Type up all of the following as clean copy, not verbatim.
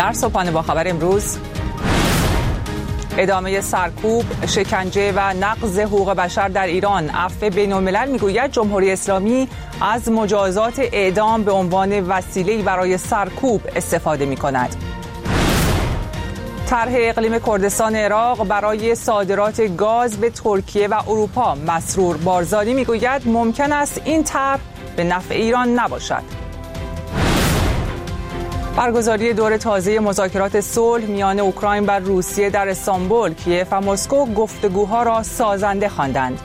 در صبحانه با خبر امروز: ادامه سرکوب، شکنجه و نقض حقوق بشر در ایران. عفو بین‌الملل میگوید جمهوری اسلامی از مجازات اعدام به عنوان وسیله‌ای برای سرکوب استفاده می‌کند. طرح اقلیم کردستان عراق برای صادرات گاز به ترکیه و اروپا. مسرور بارزانی میگوید ممکن است این طرح به نفع ایران نباشد. برگزاری دور تازه مذاکرات صلح میان اوکراین و روسیه در استانبول. کیف و مسکو گفتگوها را سازنده خواندند.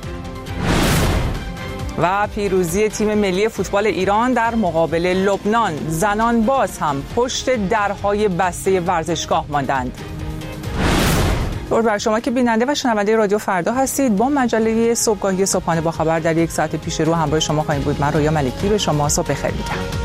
و پیروزی تیم ملی فوتبال ایران در مقابل لبنان. زنان باز هم پشت درهای بسته ورزشگاه ماندند. درود بر شما که بیننده و شنونده رادیو فردا هستید. با مجله صبحگاهی صبحانه با خبر در یک ساعت پیش رو همراه شما خواهیم بود. من رویا ملکی به شما صبح بخیر میگم.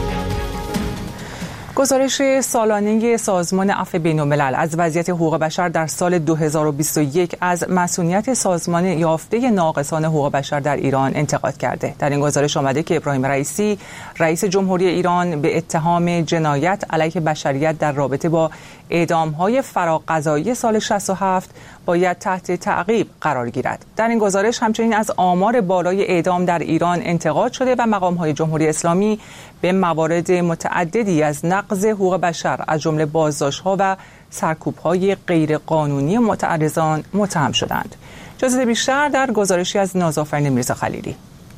گزارش سالانه سازمان عفو بین‌الملل از وضعیت حقوق بشر در سال 2021 از مسئولیت سازمان یافته ناقصان حقوق بشر در ایران انتقاد کرده. در این گزارش آمده که ابراهیم رئیسی، رئیس جمهوری ایران، به اتهام جنایت علیه بشریت در رابطه با اعدام‌های فراقضایی سال 67 باید تحت تعقیب قرار گیرد. در این گزارش همچنین از آمار بالای اعدام در ایران انتقاد شده و مقام‌های جمهوری اسلامی به موارد متعددی از نقض حقوق بشر از جمله بازداشت‌ها و سرکوب‌های غیرقانونی معترضان متهم شدند. جزئیات بیشتر در گزارشی از نازآفرین میرزا خلیلی.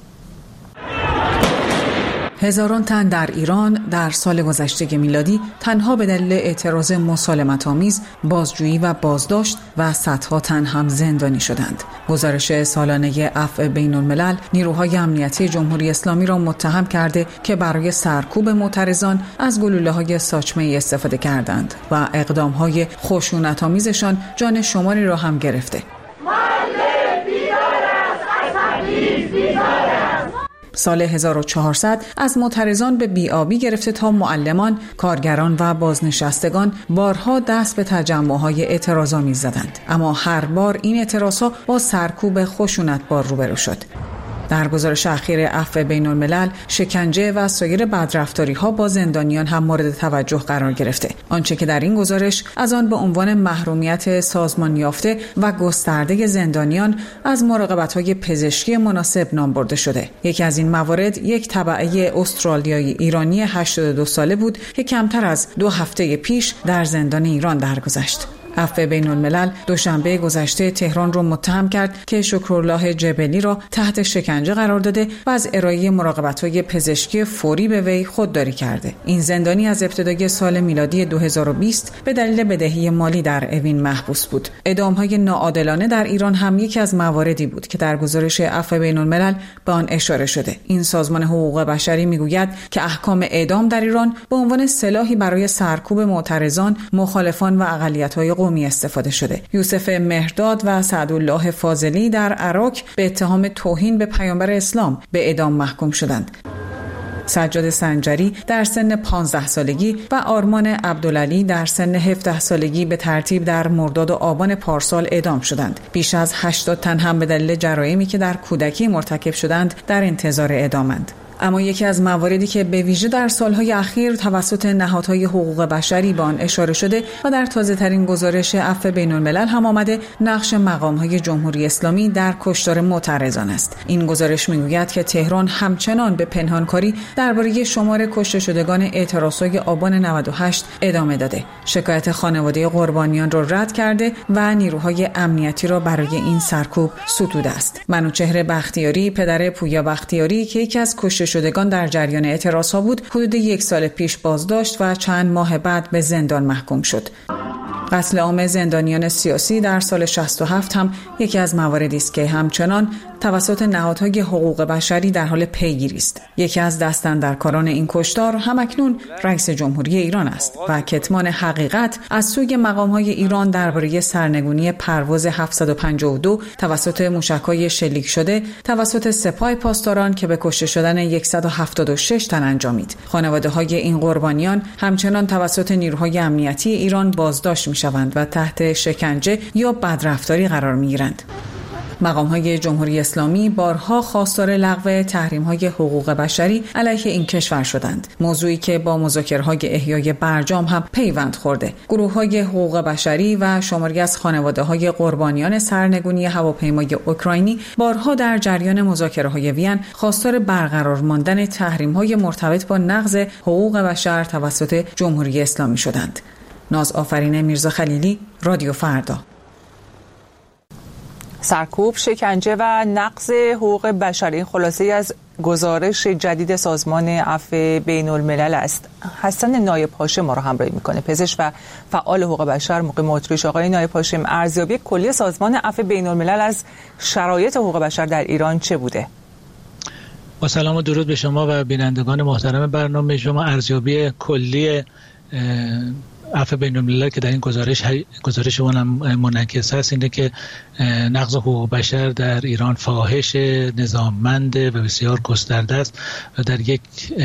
هزاران تن در ایران در سال گذشته میلادی تنها به دلیل اعتراض مسالمت‌آمیز بازجویی و بازداشت و صدها تن هم زندانی شدند. گزارش سالانه عفو بین‌الملل نیروهای امنیتی جمهوری اسلامی را متهم کرده که برای سرکوب معترضان از گلوله‌های ساچمه‌ای استفاده کردند و اقدام‌های خشونت‌آمیزشان جان شماری را هم گرفته. سال 1400 از معترضان به بی‌آبی گرفته تا معلمان، کارگران و بازنشستگان بارها دست به تجمع‌های اعتراض‌آمیز زدند، اما هر بار این اعتراض‌ها با سرکوب خشونت‌بار روبرو شد. در گزارش اخیر عفو بین‌الملل، شکنجه و سایر بدرفتاری‌ها با زندانیان هم مورد توجه قرار گرفته. آنچه که در این گزارش از آن به عنوان محرومیت سازمان یافته و گسترده زندانیان از مراقبت‌های پزشکی مناسب نام برده شده. یکی از این موارد یک تبعه استرالیایی ایرانی 82 ساله بود که کمتر از 2 هفته پیش در زندان ایران درگذشت. عفو بین‌الملل دوشنبه گذشته تهران را متهم کرد که شکرالله جبلی را تحت شکنجه قرار داده و از ارائه مراقبت‌های پزشکی فوری به وی خودداری کرده. این زندانی از ابتدای سال میلادی 2020 به دلیل بدهی مالی در اوین محبوس بود. اعدام‌های ناعادلانه در ایران هم یکی از مواردی بود که در گزارش عفو بین‌الملل به آن اشاره شده. این سازمان حقوق بشری میگوید که احکام اعدام در ایران به عنوان سلاحی برای سرکوب معترضان، مخالفان و اقلیت‌های قومی استفاده شده. یوسف مهرداد و سعدالله فاضلی در عراق به اتهام توهین به پیامبر اسلام به اعدام محکوم شدند. سجاد سنجری در سن 15 سالگی و آرمان عبدالعلی در سن 17 سالگی به ترتیب در مرداد و آبان پارسال اعدام شدند. بیش از 80 تن هم به دلیل جرایمی که در کودکی مرتکب شدند در انتظار اعدامند. اما یکی از مواردی که به ویژه در سالهای اخیر توسط نهادهای حقوق بشری به آن اشاره شده و در تازه‌ترین گزارش عفو بین‌الملل هم آمده، نقش مقام‌های جمهوری اسلامی در کشتار معترضان است. این گزارش می‌گوید که تهران همچنان به پنهانکاری درباره شمار کشته شدگان اعتراضهای آبان 98 ادامه داده. شکایت خانواده قربانیان را رد کرده و نیروهای امنیتی را برای این سرکوب ستوده است. منوچهر بختیاری، پدر پویا بختیاری که یکی از کشته شدگان در جریان اعتراضها بود، حدود 1 سال پیش بازداشت و چند ماه بعد به زندان محکوم شد. قتل عام زندانیان سیاسی در سال 67 هم یکی از مواردی است که همچنان توسط نهادهای حقوق بشری در حال پیگیری است. یکی از دستاندرکاران این کشتار همکنون رئیس جمهوری ایران است و کتمان حقیقت از سوی مقام‌های ایران درباره سرنگونی پرواز 752 توسط موشک‌های شلیک شده توسط سپاه پاسداران که به کشته شدن 176 تن انجامید. خانواده‌های این قربانیان همچنان توسط نیروهای امنیتی ایران بازداشت می‌شوند و تحت شکنجه یا بدرفتاری قرار می‌گیرند. مقام‌های جمهوری اسلامی بارها خواستار لغو تحریم‌های حقوق بشری علیه این کشور شدند، موضوعی که با مذاکره‌های احیای برجام هم پیوند خورده. گروه‌های حقوق بشری و شماری از خانواده‌های قربانیان سرنگونی هواپیمای اوکراینی بارها در جریان مذاکره‌های وین خواستار برقرار ماندن تحریم‌های مرتبط با نقض حقوق بشر توسط جمهوری اسلامی شدند. ناز آفرین میرزا خلیلی، رادیو فردا. سرکوب، شکنجه و نقض حقوق بشر، این خلاصه‌ای از گزارش جدید سازمان عفو بین‌الملل است. حسن نایب هاشم ما را همراهی میکنه، پزشک و فعال حقوق بشر مقیم اتریش. آقای نایب هاشم، ارزیابی کلی سازمان عفو بین‌الملل از شرایط حقوق بشر در ایران چه بوده؟ با سلام و درود به شما و بینندگان محترم برنامه شما. ارزیابی کلی عفو بین‌الملل که در این گزارش اون منعکس است اینه که نقض حقوق بشر در ایران فاحش، نظاممند و بسیار گسترده است و در یک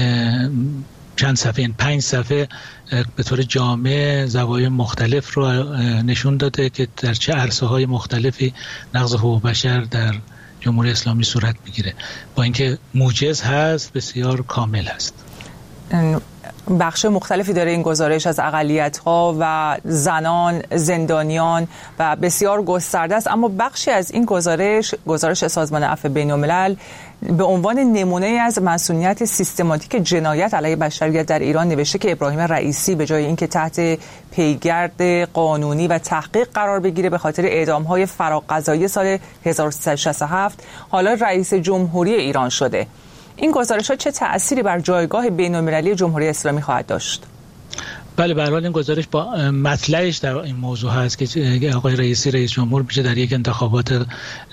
چند صفحه، 5 صفحه به طور جامع زوایای مختلف رو نشون داده که در چه عرصه‌های مختلفی نقض حقوق بشر در جمهوری اسلامی صورت میگیره. با اینکه موجز هست، بسیار کامل هست. بخش مختلفی داره این گزارش، از اقلیت‌ها و زنان، زندانیان و بسیار گسترده است. اما بخشی از این گزارش سازمان عفو بین‌الملل به عنوان نمونه از مسئولیت سیستماتیک جنایت علیه بشریت در ایران نوشته که ابراهیم رئیسی به جای اینکه تحت پیگرد قانونی و تحقیق قرار بگیره به خاطر اعدام‌های فراقضایی سال 1367 حالا رئیس جمهوری ایران شده. این گزارش‌ها چه تأثیری بر جایگاه بین‌المللی جمهوری اسلامی خواهد داشت؟ بله، به هر حال این گزارش با مطلعش در این موضوع هست که آقای رئیسی رئیس جمهور میشه در یک انتخابات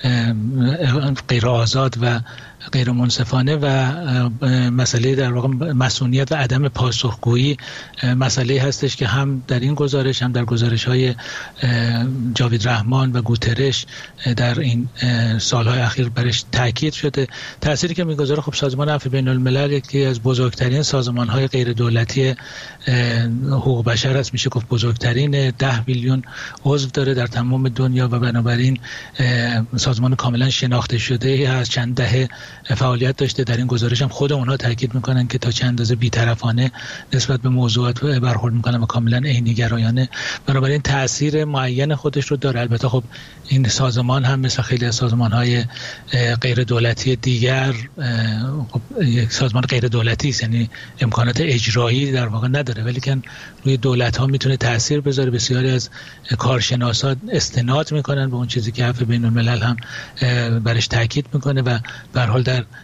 غیر آزاد و غیر منصفانه و مسئله در واقع مسئولیت و عدم پاسخگویی مسئله هستش که هم در این گزارش هم در گزارش‌های جاوید رحمان و گوترش در این سالهای اخیر برش تاکید شده. تأثیری که میگذاره، خب سازمان عفو بین‌الملل یکی از بزرگترین سازمان‌های غیر دولتی حقوق بشر است، میشه گفت بزرگترین، 10 میلیون عضو داره در تمام دنیا و بنابراین سازمان کاملا شناخته شده از چند دهه فعالیت داشته. در این گزارش هم خود اونها تاکید میکنن که تا چند اندازه بی‌طرفانه نسبت به موضوعات برخورد میکنن و کاملا عینی‌گرایانه، بنابراین تاثیر معین خودش رو داره. البته خب این سازمان هم مثل خیلی از سازمان‌های غیر دولتی دیگر خب یک سازمان غیر دولتی است، یعنی امکانات اجرایی در واقع نداره، ولی که روی دولت‌ها میتونه تاثیر بذاره. بسیاری از کارشناسان استناد میکنن به اون چیزی که عفو بین‌الملل هم برش تاکید میکنه و به هر حال در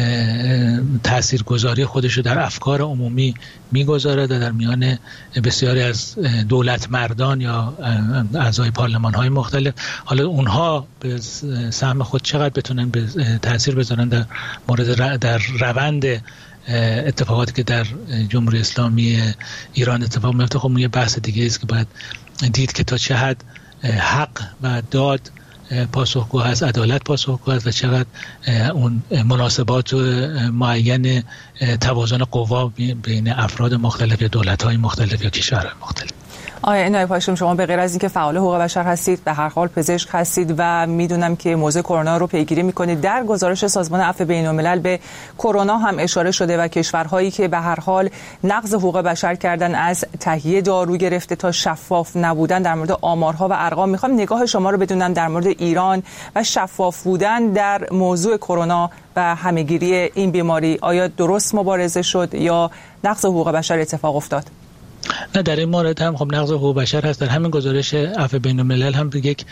تاثیرگذاری خودش رو در افکار عمومی میگذاره در میان بسیاری از دولت مردان یا اعضای پارلمان‌های مختلف. حالا اونها به سهم خود چقدر بتونن به تاثیر بذارن در مورد در روند اتفاقاتی که در جمهوری اسلامی ایران اتفاق میفته، خب یه بحث دیگه است که باید دید که تا چه حد حق و داد پاسخگو هست، عدالت پاسخگو هست و چقدر اون مناسبات معین توازن قوا بین افراد مختلف یا دولت‌های مختلف یا کشورهای مختلف. آقای نایب هاشم، شما به غیر از اینکه فعال حقوق بشر هستید، به هر حال پزشک هستید و میدونم که موضوع کرونا رو پیگیری میکنید. در گزارش سازمان عفو بین‌الملل به کرونا هم اشاره شده و کشورهایی که به هر حال نقض حقوق بشر کردن، از تهیه دارو گرفته تا شفاف نبودن در مورد آمارها و ارقام. میخوام نگاه شما رو بدونم در مورد ایران و شفاف بودن در موضوع کرونا و همه‌گیری این بیماری. آیا درست مبارزه شد یا نقض حقوق بشر اتفاق افتاد؟ نه، در این مورد هم خب نقض حقوق بشر هست. در همین گزارش عفو بین‌الملل هم یک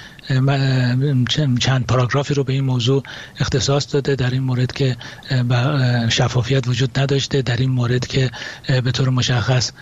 چند پاراگرافی رو به این موضوع اختصاص داده، در این مورد که شفافیت وجود نداشته، در این مورد که به طور مشخص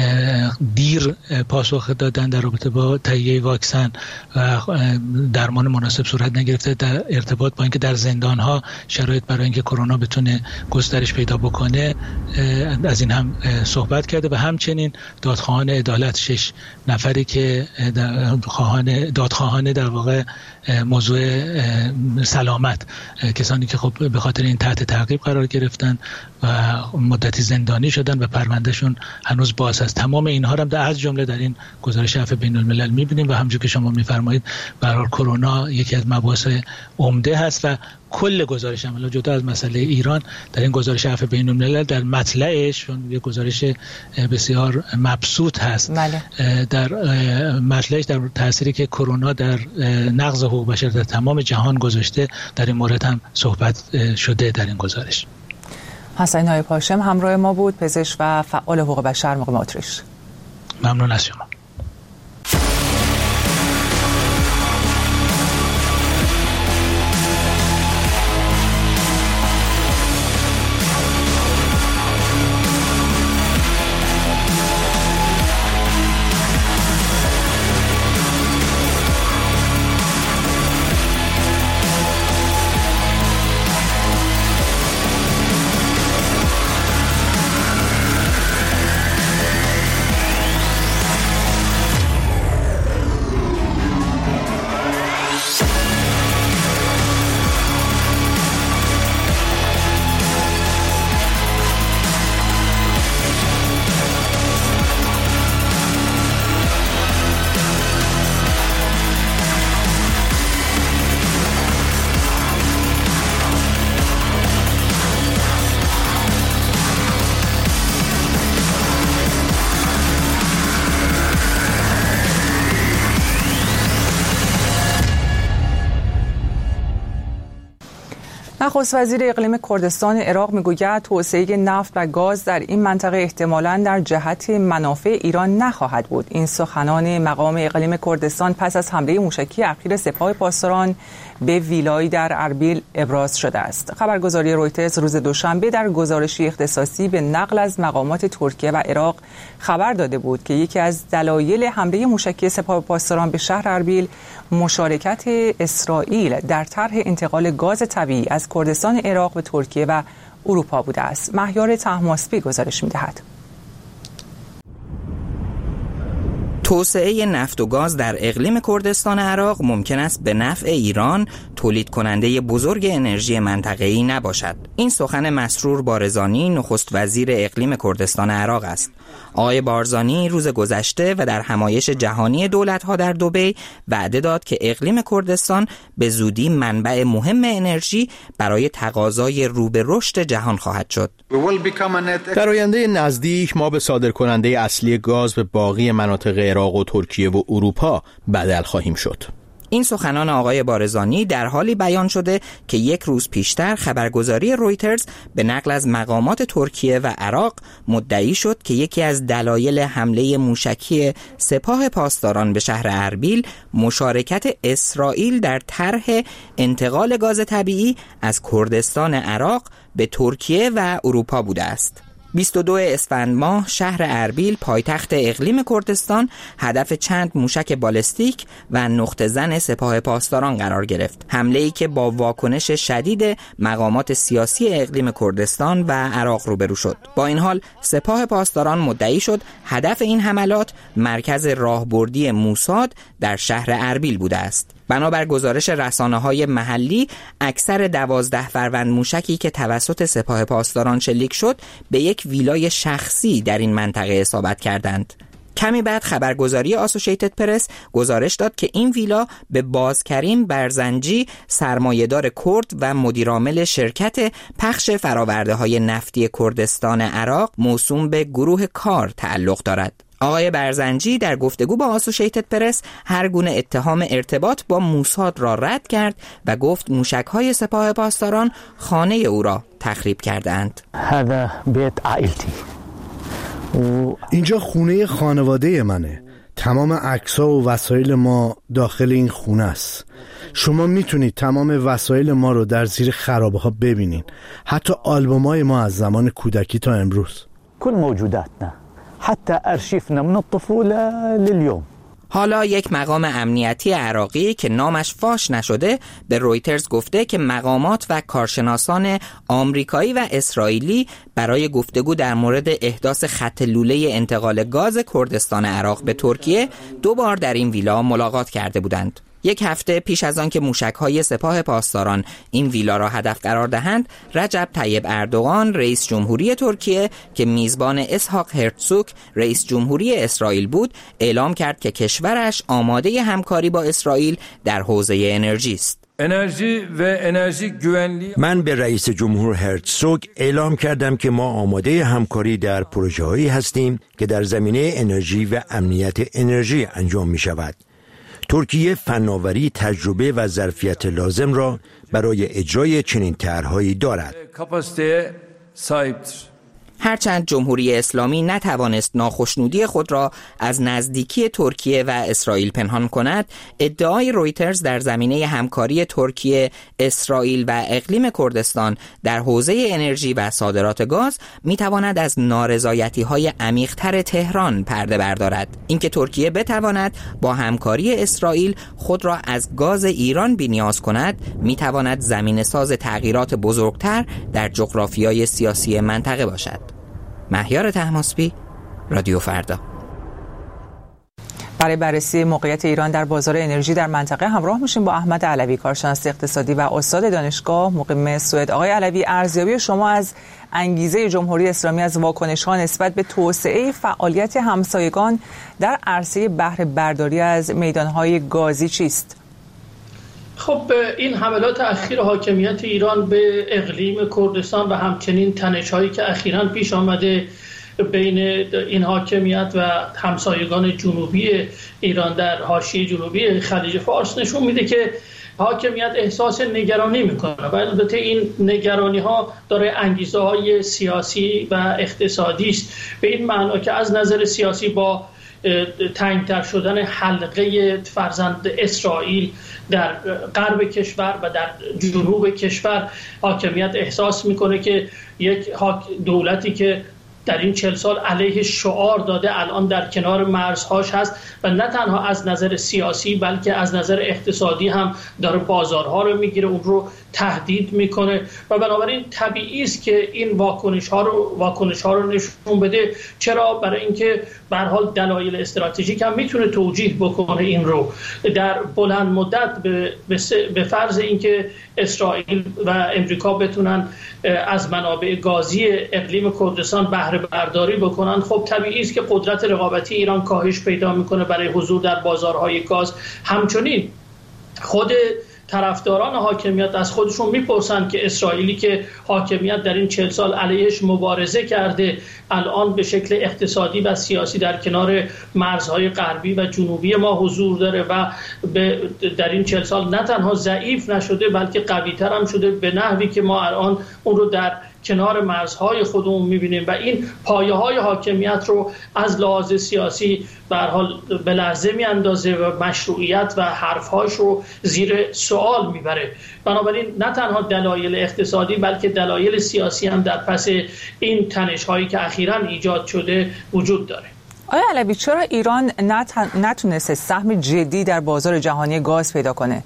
دیر پاسخ دادن در رابطه با تهیه واکسن و درمان مناسب صورت نگرفته، در ارتباط با اینکه در زندان‌ها شرایط برای اینکه کرونا بتونه گسترش پیدا بکنه، از این هم صحبت کرده و همچنین دادخواهان خواهان عدالت 6 نفری که دادخواهان در واقع موضوع سلامت، کسانی که خب به خاطر این تحت تعقیب قرار گرفتن و مدتی زندانی شدن و پروندهشون هنوز باز است. تمام اینها هم از جمله در این گزارش عفو بین الملل می‌بینیم و همونجوری که شما می‌فرمایید به هر حال کرونا یکی از مباحث عمده هست و کل گزارش عملا جدا از مسئله ایران در این گزارش عفو بین الملل در مطلعش یک گزارش بسیار مبسوط هست. در مطلعش در تأثیری که کرونا در نقض حقوق بشر در تمام جهان گذاشته در این مورد هم صحبت شده در این گزارش. حسین نایب هاشم همراه ما بود، پزشک و فعال حقوق بشر مقیم اتریش. ممنون از شما. نخست وزیر اقلیم کردستان عراق میگوید توسعه نفت و گاز در این منطقه احتمالاً در جهت منافع ایران نخواهد بود. این سخنان مقام اقلیم کردستان پس از حمله موشکی اخیر سپاه پاسداران به ویلایی در اربیل ابراز شده است. خبرگزاری رویترز روز دوشنبه در گزارشی اختصاصی به نقل از مقامات ترکیه و عراق خبر داده بود که یکی از دلایل حمله موشکی سپاه پاسداران به شهر اربیل مشارکت اسرائیل در طرح انتقال گاز طبیعی از کردستان عراق به ترکیه و اروپا بوده است. مهیار طهماسبی گزارش می‌دهد. توسعه نفت و گاز در اقلیم کردستان عراق ممکن است به نفع ایران، تولید کننده بزرگ انرژی منطقه‌ای، نباشد. این سخن مسرور بارزانی نخست وزیر اقلیم کردستان عراق است. آقای بارزانی روز گذشته و در همایش جهانی دولت‌ها در دبی وعده داد که اقلیم کردستان به زودی منبع مهم انرژی برای تقاضای رو به رشد جهان خواهد شد. در آینده نزدیک ما به صادرکننده اصلی گاز به باقی مناطق عراق و ترکیه و اروپا بدل خواهیم شد. این سخنان آقای بارزانی در حالی بیان شده که یک روز پیشتر خبرگزاری رویترز به نقل از مقامات ترکیه و عراق مدعی شد که یکی از دلایل حمله موشکی سپاه پاسداران به شهر اربیل مشارکت اسرائیل در طرح انتقال گاز طبیعی از کردستان عراق به ترکیه و اروپا بوده است. 22 اسفند ماه شهر اربیل پایتخت اقلیم کردستان هدف چند موشک بالستیک و نقطه زن سپاه پاسداران قرار گرفت. حمله‌ای که با واکنش شدید مقامات سیاسی اقلیم کردستان و عراق روبرو شد. با این حال سپاه پاسداران مدعی شد هدف این حملات مرکز راهبردی موساد در شهر اربیل بوده است. بنابر گزارش رسانه‌های محلی اکثر 12 فروند موشکی که توسط سپاه پاسداران شلیک شد به یک ویلای شخصی در این منطقه اصابت کردند. کمی بعد خبرگزاری آسوشیتد پرس گزارش داد که این ویلا به بازکریم برزنجی سرمایه‌دار کرد و مدیرعامل شرکت پخش فرآورده‌های نفتی کردستان عراق موسوم به گروه کار تعلق دارد. آقای برزنجی در گفتگو با آسوشیتد پرس هر گونه اتهام ارتباط با موساد را رد کرد و گفت موشک‌های سپاه پاسداران خانه او را تخریب کردند. هذا بیت عائلتی. اینجا خونه خانواده منه. تمام عکس‌ها و وسایل ما داخل این خونه است. شما میتونید تمام وسایل ما رو در زیر خرابه‌ها ببینین. حتی آلبوم‌های ما از زمان کودکی تا امروز. کل موجوداتنا حتی ارشیفنا من الطفوله لليوم. حالا یک مقام امنیتی عراقی که نامش فاش نشده به رویترز گفته که مقامات و کارشناسان آمریکایی و اسرائیلی برای گفتگو در مورد احداث خط لوله انتقال گاز کردستان عراق به ترکیه 2 بار در این ویلا ملاقات کرده بودند. 1 هفته پیش از آن که موشک‌های سپاه پاسداران این ویلا را هدف قرار دهند، رجب طیب اردوغان رئیس جمهوری ترکیه که میزبان اسحاق هرتزوگ رئیس جمهوری اسرائیل بود، اعلام کرد که کشورش آماده همکاری با اسرائیل در حوزه انرژی است. من به رئیس جمهور هرتزوگ اعلام کردم که ما آماده همکاری در پروژه‌هایی هستیم که در زمینه انرژی و امنیت انرژی انجام می شود. ترکیه فناوری، تجربه و ظرفیت لازم را برای اجرای چنین طرح‌هایی دارد. هرچند جمهوری اسلامی نتوانست ناخشنودی خود را از نزدیکی ترکیه و اسرائیل پنهان کند، ادعای رویترز در زمینه همکاری ترکیه، اسرائیل و اقلیم کردستان در حوزه انرژی و صادرات گاز میتواند از نارضایتی‌های عمیق‌تر تهران پرده بردارد. اینکه ترکیه بتواند با همکاری اسرائیل خود را از گاز ایران بی‌نیاز کند، میتواند زمینه‌ساز تغییرات بزرگتر در جغرافیای سیاسی منطقه باشد. مهیار طهماسبی، رادیو فردا. برای بررسی موقعیت ایران در بازار انرژی در منطقه همراه میشیم با احمد علوی، کارشناس اقتصادی و استاد دانشگاه مقیم سوئد. آقای علوی، ارزیابی شما از انگیزه جمهوری اسلامی از واکنش‌ها نسبت به توسعه فعالیت همسایگان در عرصه بهره برداری از میدان‌های گازی چیست؟ خب این حملات اخیر حاکمیت ایران به اقلیم کردستان و همچنین تنش‌هایی که اخیراً پیش آمده بین این حاکمیت و همسایگان جنوبی ایران در حاشیه جنوبی خلیج فارس نشون میده که حاکمیت احساس نگرانی میکنه و البته این نگرانی ها داره انگیزه های سیاسی و اقتصادی است، به این معنا که از نظر سیاسی با تنگتر شدن حلقه فرزند اسرائیل در غرب کشور و در جنوب کشور حاکمیت احساس میکنه که یک دولتی که در این 40 سال علیه شعار داده الان در کنار مرزهاش هست و نه تنها از نظر سیاسی بلکه از نظر اقتصادی هم داره بازارها رو میگیره، اون رو تهدید میکنه و بنابراین طبیعی است که این واکنش ها رو نشون بده. چرا؟ برای اینکه به هر حال دلایل استراتژیک هم میتونه توجیه بکنه این رو در بلند مدت به فرض اینکه اسرائیل و امریکا بتونن از منابع گازی اقلیم کردستان بهره برداری بکنن. خب طبیعی است که قدرت رقابتی ایران کاهش پیدا میکنه برای حضور در بازارهای گاز. همچنین خود طرفداران حاکمیت از خودشون میپرسن که اسرائیلی که حاکمیت در این 40 سال علیهش مبارزه کرده الان به شکل اقتصادی و سیاسی در کنار مرزهای غربی و جنوبی ما حضور داره و در این 40 سال نه تنها ضعیف نشده بلکه قوی‌تر هم شده به نحوی که ما الان اون رو در کنار مرزهای خودمون میبینیم و این پایه‌های حاکمیت رو از لحاظ سیاسی به هر حال به لرزه میاندازه و مشروعیت و حرفهاش رو زیر سوال میبره. بنابراین نه تنها دلایل اقتصادی بلکه دلایل سیاسی هم در پس این تنش‌هایی که اخیراً ایجاد شده وجود داره. آیا علوی، چرا ایران نتونسته سهم جدی در بازار جهانی گاز پیدا کنه؟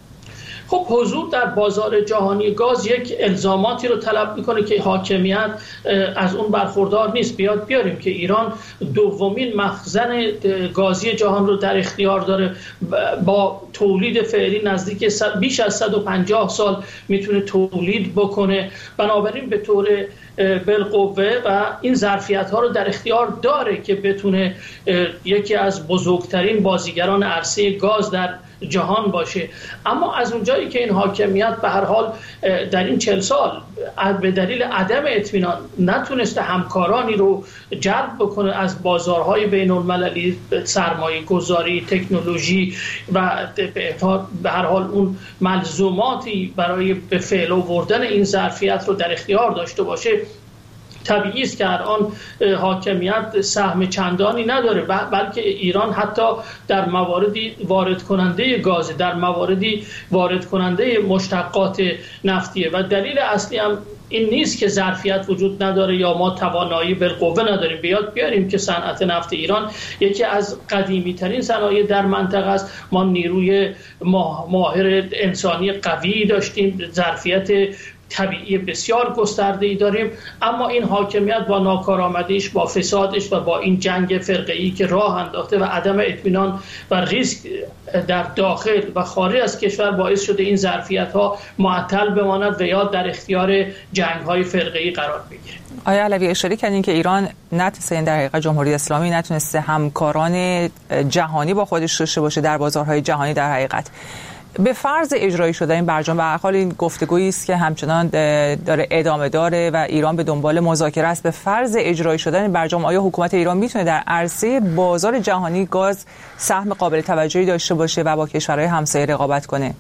خب حضور در بازار جهانی گاز یک الزاماتی رو طلب میکنه که حاکمیت از اون برخوردار نیست. بیاریم که ایران دومین مخزن گازی جهان رو در اختیار داره، با تولید فعلی نزدیک بیش از 150 سال میتونه تولید بکنه، بنابراین به طور بالقوه و این ظرفیت ها رو در اختیار داره که بتونه یکی از بزرگترین بازیگران عرصه گاز در جهان باشه. اما از اونجایی که این حاکمیت به هر حال در این 40 سال به دلیل عدم اطمینان نتونسته همکارانی رو جلب بکنه از بازارهای بین المللی، سرمایه گذاری، تکنولوژی و به هر حال اون ملزوماتی برای به فعل آوردن این ظرفیت رو در اختیار داشته باشه، طبیعی است که الان حاکمیت سهم چندانی نداره، بلکه ایران حتی در مواردی وارد کننده گاز، در مواردی وارد کننده مشتقات نفتیه و دلیل اصلی هم این نیست که ظرفیت وجود نداره یا ما توانایی بالقوه نداریم. بیاریم که صنعت نفت ایران یکی از قدیمی ترین صنایع در منطقه است. ما نیروی ماهر انسانی قوی داشتیم، ظرفیت طبیعی بسیار گسترده‌ای داریم، اما این حاکمیت با ناکارآمدیش، با فسادش و با این جنگ فرقه‌ای که راه انداخته و عدم اطمینان و ریسک در داخل و خارج از کشور باعث شده این ظرفیت‌ها معطل بماند و یا در اختیار جنگ‌های فرقه‌ای قرار بگیره. آیا علوی اشاره کردین که ایران نتونسته، در حقیقت جمهوری اسلامی نتونسته همکاران جهانی با خودش داشته باشه در بازارهای جهانی. در حقیقت به فرض اجرایی شدن این برجام، به هر حال این گفتگویی است که همچنان داره ادامه داره و ایران به دنبال مذاکره است، به فرض اجرایی شدن این برجام آیا حکومت ایران میتونه در عرصه بازار جهانی گاز سهم قابل توجهی داشته باشه و با کشورهای همسایه رقابت کنه؟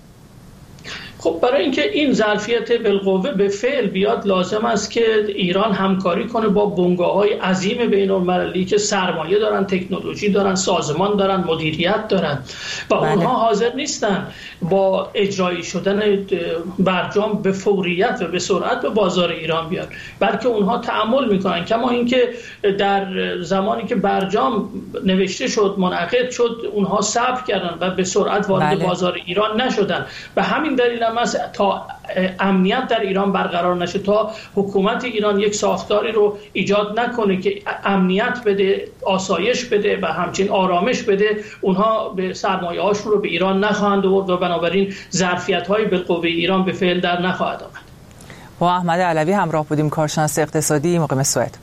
خب برای اینکه این ظرفیت بالقوه به فعل بیاد لازم است که ایران همکاری کنه با بنگاه‌های عظیم بین‌المللی که سرمایه دارن، تکنولوژی دارن، سازمان دارن، مدیریت دارن و اونها حاضر نیستن با اجرایی شدن برجام به فوریت و به سرعت به بازار ایران بیاد، بلکه اونها تأمل میکنن. کما اینکه در زمانی که برجام نوشته شد، منعقد شد، اونها صبر کردن و به سرعت وارد بازار ایران نشدن. به همین دلیل تا امنیت در ایران برقرار نشه، تا حکومت ایران یک ساختاری رو ایجاد نکنه که امنیت بده، آسایش بده و همچنین آرامش بده، اونها به سرمایه هاشون رو به ایران نخواهند آورد و بنابراین ظرفیت های بالقوه ایران به فعل در نخواهد آمد. با احمد علوی همراه بودیم، کارشناس اقتصادی مقیم سوئد.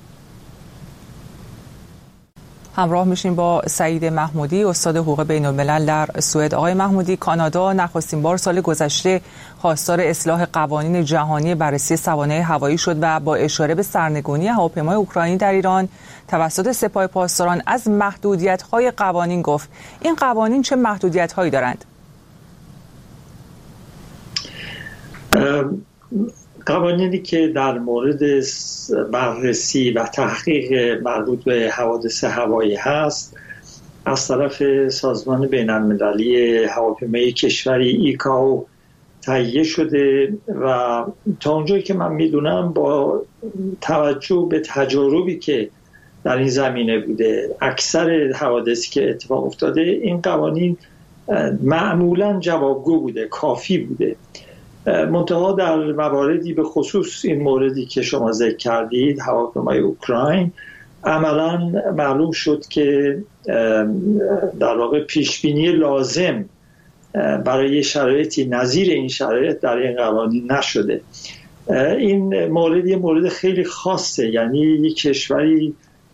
همراه میشیم با سعید محمودی، استاد حقوق بین‌الملل در سوئد. آقای محمودی، کانادا نخستین بار سال گذشته خواستار اصلاح قوانین جهانی بررسی سوانح هوایی شد و با اشاره به سرنگونی هواپیمای اوکراینی در ایران توسط سپاه پاسداران از محدودیت‌های قوانین گفت. این قوانین چه محدودیت‌هایی دارند؟ قوانینی که در مورد بررسی و تحقیق مربوط به حوادث هوایی هست از طرف سازمان بین‌المللی هواپیمایی کشوری ایکائو تهیه شده و تا اونجایی که من میدونم با توجه به تجاربی که در این زمینه بوده، اکثر حوادثی که اتفاق افتاده، این قوانین معمولاً جوابگو بوده، کافی بوده. منتها در مواردی به خصوص این موردی که شما ذکر کردید، هواپیمای اوکراین، عملاً معلوم شد که در واقع پیشبینی لازم برای شرایطی نظیر این شرایط در این قوانین نشده. این مورد یه مورد خیلی خاصه، یعنی یک کشوری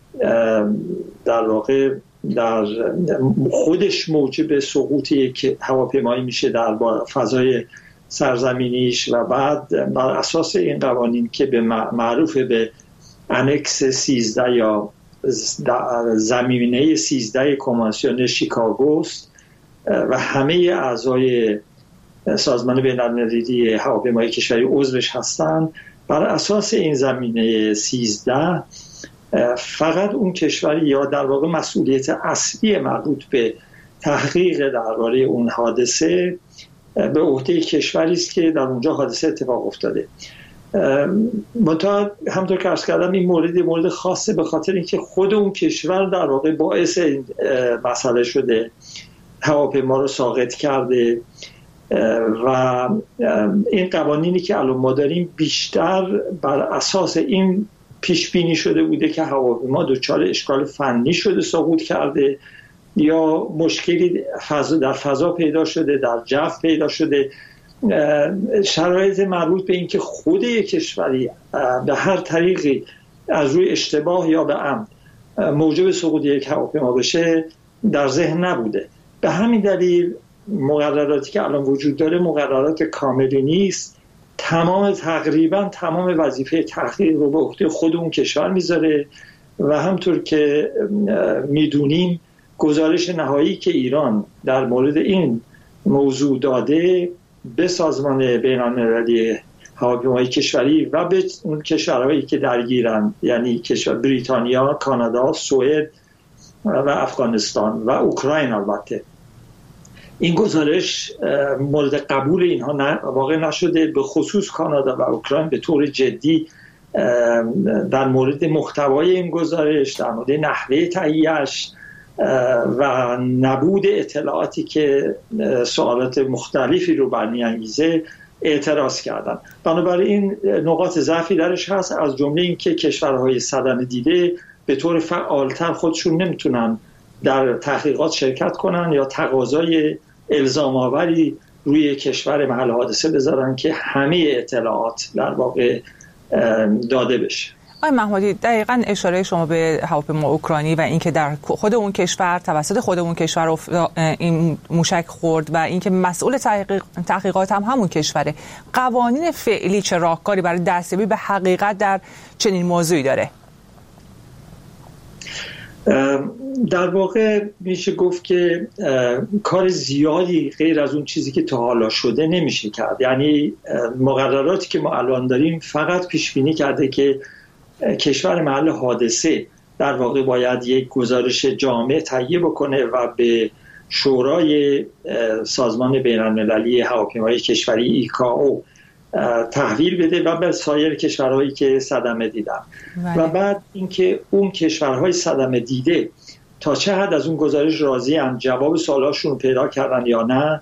در واقع در خودش موجب سقوط یک هواپیمایی میشه در فضای سرزمینیش و بعد بر اساس این قوانین که به معروف به انکس 13 یا زمینه 13 کنوانسیون شیکاگوست و همه اعضای سازمان بین‌المللی هواپیمایی کشوری عضوش هستند، بر اساس این زمینه 13 فقط اون کشوری یا در واقع مسئولیت اصلی مربوط به تحقیق درباره اون حادثه به عهده کشوری است که در اونجا حادثه اتفاق افتاده. منتها همونطور که عرض کردم این مورد خاصه به خاطر اینکه خود اون کشور در واقع باعث این مسئله شده، هواپیما رو ساقط کرده و این قوانینی که الان ما داریم بیشتر بر اساس این پیش بینی شده بوده که هواپیما دچار اشکال فنی شده، سقوط کرده یا مشکلی در فضا پیدا شده، در جو پیدا شده، شرایط مربوط به اینکه خود یک کشوری به هر طریقی از روی اشتباه یا به عمد موجب سقوط یک هواپیما بشه در ذهن نبوده. به همین دلیل مقرراتی که الان وجود داره مقررات کاملی نیست، تقریبا تمام وظیفه تحقیق رو به عهده خود اون کشور میذاره و همطور که میدونیم گزارش نهایی که ایران در مورد این موضوع داده به سازمان بین‌المللی هواپیمای کشوری و به اون کشورهایی که درگیرن، یعنی کشور بریتانیا، کانادا، سوئد و افغانستان و اوکراین. البته این گزارش مورد قبول اینها واقع نشده، به خصوص کانادا و اوکراین به طور جدی در مورد محتوای این گزارش، در مورد نحوه تهیه‌اش و نبود اطلاعاتی که سوالات مختلفی رو برمی‌انگیزه اعتراض کردن. بنابراین نقاط ضعفی درش هست، از جمله اینکه کشورهای صدمه دیده به طور فعالتر خودشون نمیتونن در تحقیقات شرکت کنن یا تقاضای الزام آوری روی کشور محل حادثه بذارن که همه اطلاعات در واقع داده بشه. آقای محمودی، دقیقاً اشاره شما به هواپیما اوکراینی و اینکه در خود اون کشور توسط خود اون کشور این موشک خورد و اینکه مسئول تحقیقات هم همون کشوره، قوانین فعلی چه راهکاری برای دستیابی به حقیقت در چنین موضوعی داره؟ در واقع میشه گفت که کار زیادی غیر از اون چیزی که تا حالا شده نمیشه کرد. یعنی مقرراتی که ما الان داریم فقط پیش بینی کرده که کشور محل حادثه در واقع باید یک گزارش جامع تهیه بکنه و به شورای سازمان بین‌المللی هواپیمای کشوری ایکائو تحویل بده و به سایر کشورهایی که صدمه دیدن و بعد اینکه اون کشورهای صدمه دیده تا چه حد از اون گزارش راضی هم، جواب سوالاشون پیدا کردن یا نه،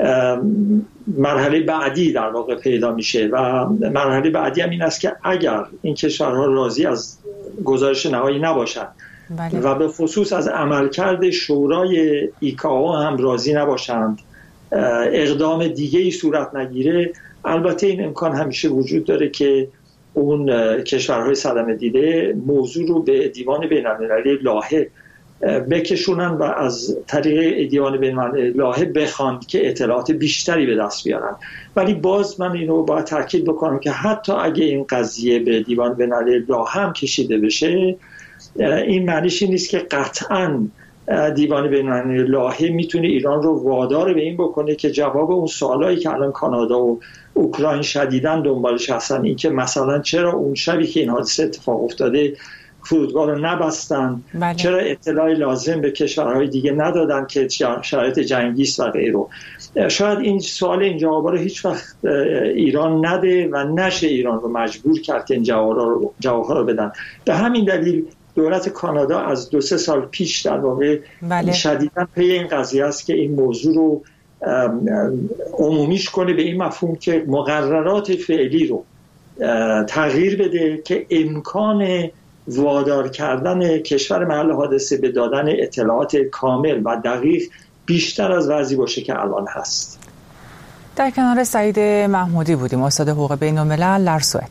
مرحله بعدی در واقع پیدا میشه و مرحله بعدی هم این است که اگر این کشورها راضی از گزارش نهایی نباشند و به خصوص از عملکرد شورای ایکائو هم راضی نباشند، اقدام دیگه‌ای صورت نگیره، البته این امکان همیشه وجود داره که اون کشورهای صدمه دیده موضوع رو به دیوان بین‌المللی لاهه بکشونن و از طریق دیوان بین‌المللی لاهه بخوان که اطلاعات بیشتری به دست بیارن. ولی باز من اینو باید تاکید بکنم که حتی اگه این قضیه به دیوان بین‌المللی لاهه هم کشیده بشه، این معنیش این نیست که قطعاً دیوان بین‌المللی لاهه میتونه ایران رو وادار به این بکنه که جواب اون سوالایی که الان کانادا و اوکراین شدیداً دنبالش هستن، این که مثلا چرا اون شبی که این حادثه اتفاق افتاده فرودگاه رو نبستن، چرا اطلاعی لازم به کشورهای دیگه ندادن که شرایط جنگی است و غیره. شاید این سوال، این جوابا رو هیچ وقت ایران نده و نشه ایران رو مجبور کرد که این جوابها رو بدن. به همین دلیل دولت کانادا از 2-3 سال پیش در واقع شدیداً پی این قضیه است که این موضوع رو عمومیش کنه به این مفهوم که مقررات فعلی رو تغییر بده که امکان وادار کردن کشور محل حادثه به دادن اطلاعات کامل و دقیق بیشتر از وضعی باشه که الان هست. در کنار سعید محمودی بودیم، استاد حقوق بین‌الملل در سوئد.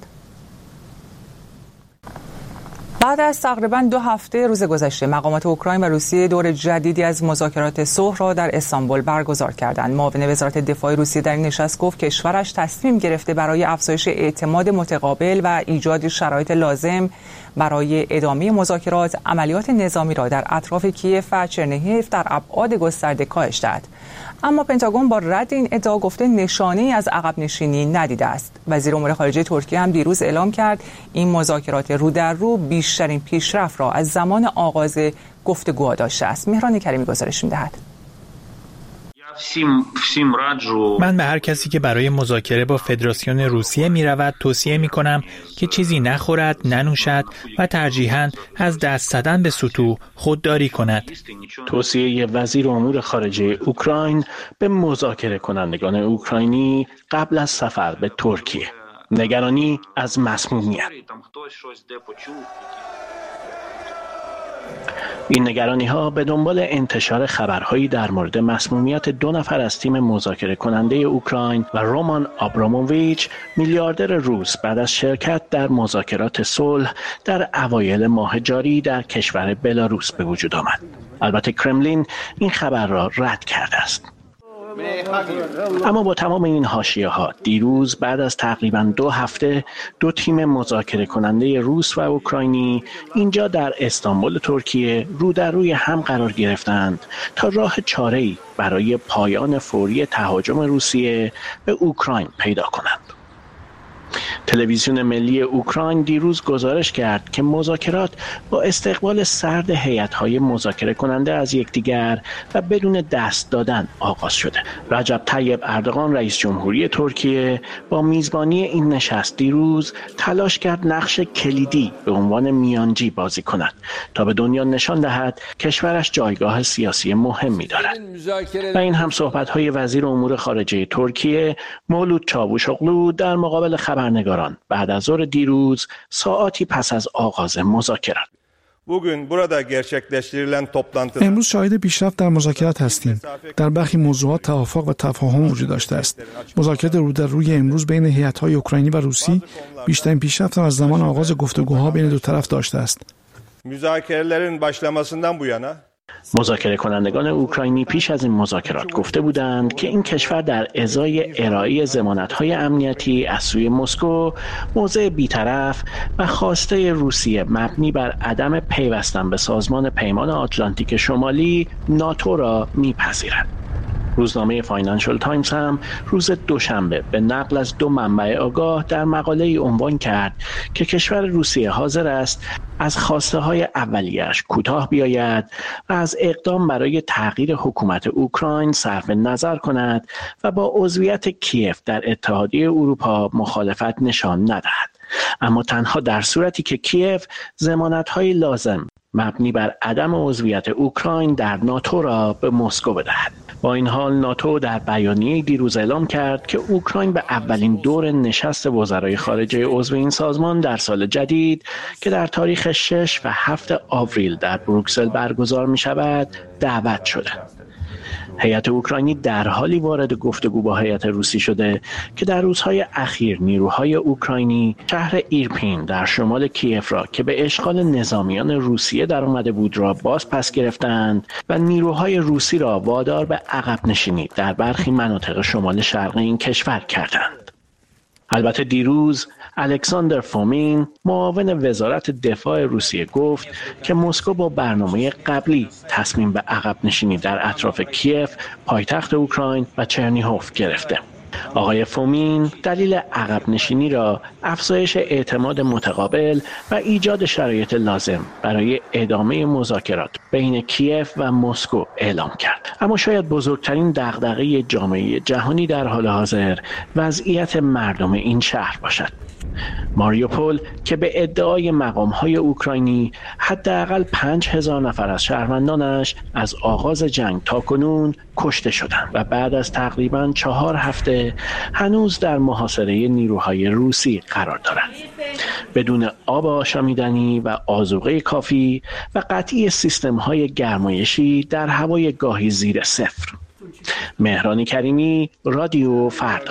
بعد از تقریباً 2 هفته روز گذشته مقامات اوکراین و روسیه دور جدیدی از مذاکرات صلح را در استانبول برگزار کردند. معاون وزارت دفاع روسیه در این نشست گفت کشورش تصمیم گرفته برای افزایش اعتماد متقابل و ایجاد شرایط لازم برای ادامه مذاکرات عملیات نظامی را در اطراف کیف و چرنیهیف در ابعاد گسترده کاهش دهد. اما پنتاگون با رد این ادعا گفته نشانه‌ای از عقب نشینی ندیده است. وزیر امور خارجه ترکیه هم دیروز اعلام کرد این مذاکرات رو در رو بیشترین پیشرفت را از زمان آغاز گفتگوها داشته است. مهران کریمی گزارش می‌دهد. من به هر کسی که برای مذاکره با فدراسیون روسیه می رود توصیه می کنم که چیزی نخورد، ننوشد و ترجیحاً از دست زدن به سطوح خودداری کند. توصیه وزیر امور خارجه اوکراین به مذاکره کنندگان اوکراینی قبل از سفر به ترکیه. نگرانی از مسمومیت. این نگرانی‌ها به دنبال انتشار خبرهایی در مورد مسمومیت 2 نفر از تیم مذاکره کننده اوکراین و رومان آبراموویچ، میلیاردر روس، بعد از شرکت در مذاکرات صلح در اوایل ماه جاری در کشور بلاروس به وجود آمد. البته کرملین این خبر را رد کرده است. اما با تمام این حاشیه‌ها دیروز بعد از تقریباً 2 هفته 2 تیم مذاکره کننده روس و اوکراینی اینجا در استانبول ترکیه رو در روی هم قرار گرفتند تا راه چاره‌ای برای پایان فوری تهاجم روسیه به اوکراین پیدا کنند. تلویزیون ملی اوکراین دیروز گزارش کرد که مذاکرات با استقبال سرد هیئت‌های مذاکره کننده از یکدیگر و بدون دست دادن آغاز شده. رجب طیب اردوغان رئیس جمهوری ترکیه با میزبانی این نشست دیروز تلاش کرد نقش کلیدی به عنوان میانجی بازی کند تا به دنیا نشان دهد کشورش جایگاه سیاسی مهمی دارد. و این هم صحبت‌های وزیر امور خارجه ترکیه مولود چاوشوغلو در مقابل خبرنگاران بعد از ظهر دیروز ساعاتی پس از آغاز مذاکرات. امروز شاهد پیشرفت در مذاکرات هستیم. در برخی موضوعات توافق و تفاهم وجود داشته است. مذاکرات رو در روی امروز بین هیئت‌های اوکراینی و روسی بیشترین پیشرفت از زمان آغاز گفتگوها بین دو طرف داشته است. مذاکره کنندگان اوکراینی پیش از این مذاکرات گفته بودند که این کشور در ازای ارائه ضمانت‌های امنیتی از سوی مسکو موضع بی‌طرف و خواسته روسیه مبنی بر عدم پیوستن به سازمان پیمان آتلانتیک شمالی ناتو را می‌پذیرد. روزنامه فاینانشال تایمز هم روز دوشنبه به نقل از 2 منبع آگاه در مقاله‌ای عنوان کرد که کشور روسیه حاضر است از خواسته‌های اولیه‌اش کوتاه بیاید و از اقدام برای تغییر حکومت اوکراین صرف نظر کند و با عضویت کیف در اتحادیه اروپا مخالفت نشان ندهد، اما تنها در صورتی که کیف ضمانت‌های لازم مبنی بر عدم عضویت اوکراین در ناتو را به مسکو بدهد. با این حال ناتو در بیانیه دیروز اعلام کرد که اوکراین به اولین دور نشست وزرای خارجه عضو این سازمان در سال جدید که در تاریخ 6 و 7 آوریل در بروکسل برگزار می شود دعوت شده. هیئت اوکراینی در حالی وارد گفتگو با هیئت روسی شده که در روزهای اخیر نیروهای اوکراینی شهر ایرپین در شمال کیف را که به اشغال نظامیان روسیه در آمده بود را باز پس گرفتند و نیروهای روسی را وادار به عقب نشینی در برخی مناطق شمال شرقی این کشور کردند. البته دیروز الکساندر فومین معاون وزارت دفاع روسیه گفت که مسکو با برنامه قبلی تصمیم به عقب نشینی در اطراف کیف، پایتخت اوکراین و چرنیهوف گرفته. آقای فومین دلیل عقب نشینی را افزایش اعتماد متقابل و ایجاد شرایط لازم برای ادامه مذاکرات بین کیف و مسکو اعلام کرد. اما شاید بزرگترین دغدغه جامعه جهانی در حال حاضر وضعیت مردم این شهر باشد. ماریوپول که به ادعای مقام‌های اوکراینی حداقل 5000 نفر از شهروندانش از آغاز جنگ تاکنون کشته شدند و بعد از تقریباً 4 هفته هنوز در محاصره نیروهای روسی قرار دارند. بدون آب آشامیدنی و آذوقه کافی و قطعی سیستم‌های گرمایشی در هوای گاهی زیر صفر. مهران کریمی، رادیو فردا.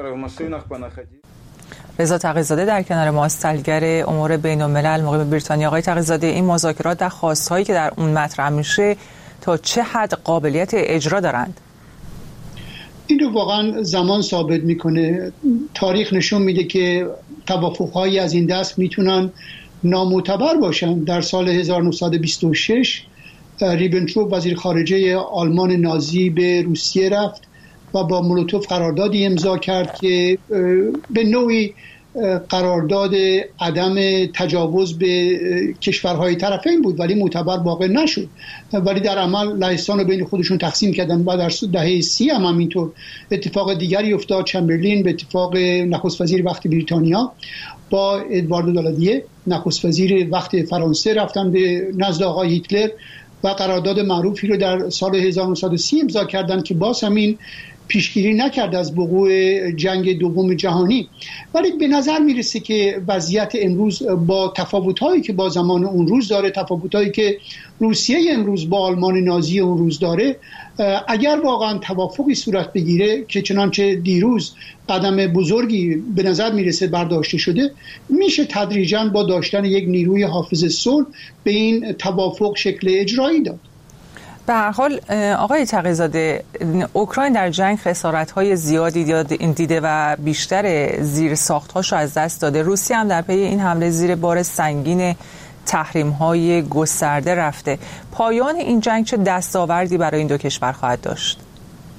رضا تقی‌زاده در کنار ما، سلگر امور بین‌الملل مقیم بریتانیا. آقای تقی‌زاده، این مذاکرات در خواست‌هایی که در اون مطرح میشه تا چه حد قابلیت اجرا دارند؟ این رو واقعا زمان ثابت میکنه. تاریخ نشون میده که توافق‌هایی از این دست میتونن نامعتبر باشن. در سال 1926 ریبنتروپ وزیر خارجه آلمان نازی به روسیه رفت و با مولوتوف قراردادی امضا کرد که به نوعی قرارداد عدم تجاوز به کشورهای طرفین بود، ولی معتبر واقع نشد. ولی در عمل لهستان رو بین خودشون تقسیم کردن و در دهه 30 هم همینطور اتفاق دیگری افتاد. چمبرلین به اتفاق نخست وزیر وقت بریتانیا با ادوارد دالادیه نخست وزیر وقت فرانسه رفتن به نزد آقای هیتلر و قرارداد معروفی رو در سال 1930 امضا کردن که باز همین پیشگیری نکرد از وقوع جنگ دوم جهانی. ولی به نظر میرسه که وضعیت امروز با تفاوت‌هایی که با زمان اون روز داره، تفاوت‌هایی که روسیه امروز با آلمان نازی اون روز داره، اگر واقعا توافقی صورت بگیره که چنانچه دیروز قدم بزرگی به نظر میرسه برداشته شده، میشه تدریجاً با داشتن یک نیروی حافظ صلح به این توافق شکل اجرایی داد. به هر حال آقای تقی‌زاده، اوکراین در جنگ خسارت‌های زیادی دیده و بیشتر زیرساخت‌هاش رو از دست داده. روسیه هم در پی این حمله زیر بار سنگین تحریم‌های گسترده رفته. پایان این جنگ چه دستاوردی برای این دو کشور خواهد داشت؟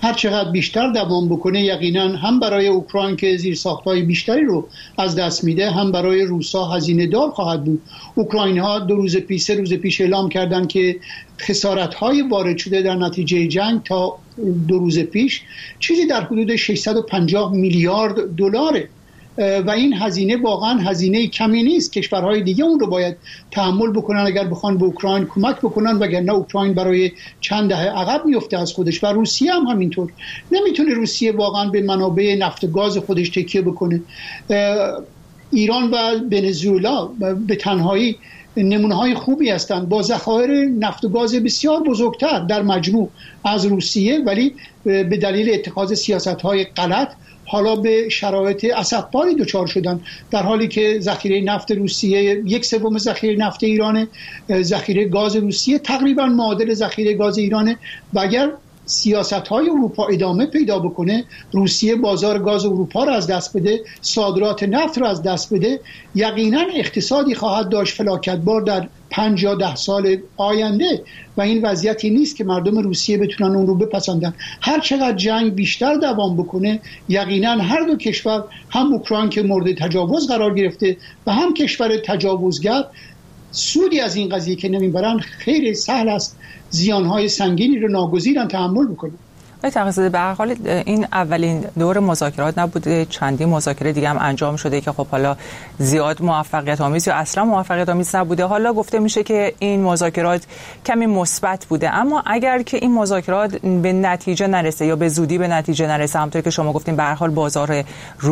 هر چقدر بیشتر دوام بکنه یقینا هم برای اوکراین که زیرساخت‌های بیشتری رو از دست میده، هم برای روسا هزینه دار خواهد بود. اوکراینی‌ها 2 روز پیش 3 روز پیش اعلام کردن که خسارت‌های وارد شده در نتیجه جنگ تا 2 روز پیش چیزی در حدود 650 میلیارد دلاره و این هزینه واقعا هزینه کمی نیست. کشورهای دیگه اون رو باید تحمل بکنن اگر بخوان به اوکراین کمک بکنن، وگرنه اوکراین برای چند دهه عقب میفته از خودش. و روسیه هم همینطور. نمیتونه روسیه واقعا به منابع نفت و گاز خودش تکیه بکنه. ایران و ونزوئلا به تنهایی نمونه‌های خوبی هستند با ذخایر نفت و گاز بسیار بزرگتر در مجموع از روسیه، ولی به دلیل اتخاذ سیاست‌های غلط حالا به شرایط اسفباری دچار شدن، در حالی که ذخیره نفت روسیه 1/3 ذخیره نفت ایرانه، ذخیره گاز روسیه تقریبا معادل ذخیره گاز ایرانه و اگر سیاست‌های اروپا ادامه پیدا بکنه، روسیه بازار گاز اروپا را از دست بده، صادرات نفت را از دست بده، یقینا اقتصادی خواهد داشت فلاکتبار در 5 یا 10 سال آینده و این وضعیتی نیست که مردم روسیه بتونن اون رو بپسندن. هر چقدر جنگ بیشتر دوام بکنه یقینا هر دو کشور، هم اوکراین که مورد تجاوز قرار گرفته و هم کشور تجاوزگر، سودی از این قضیه که نمیبرن خیلی سهل است زیانهای سنگینی رو ناگزیرن تحمل بکنن. آقای تقی‌زاده، به هر حال این اولین دور مذاکرات نبوده، چندین مذاکره دیگه هم انجام شده که خب حالا زیاد موفقیت آمیز یا اصلا موفقیت آمیز نبوده. حالا گفته میشه که این مذاکرات کمی مثبت بوده، اما اگر که این مذاکرات به نتیجه نرسه یا به زودی به نتیجه نرسه، همونطور که شما گفتین به هر حال بازار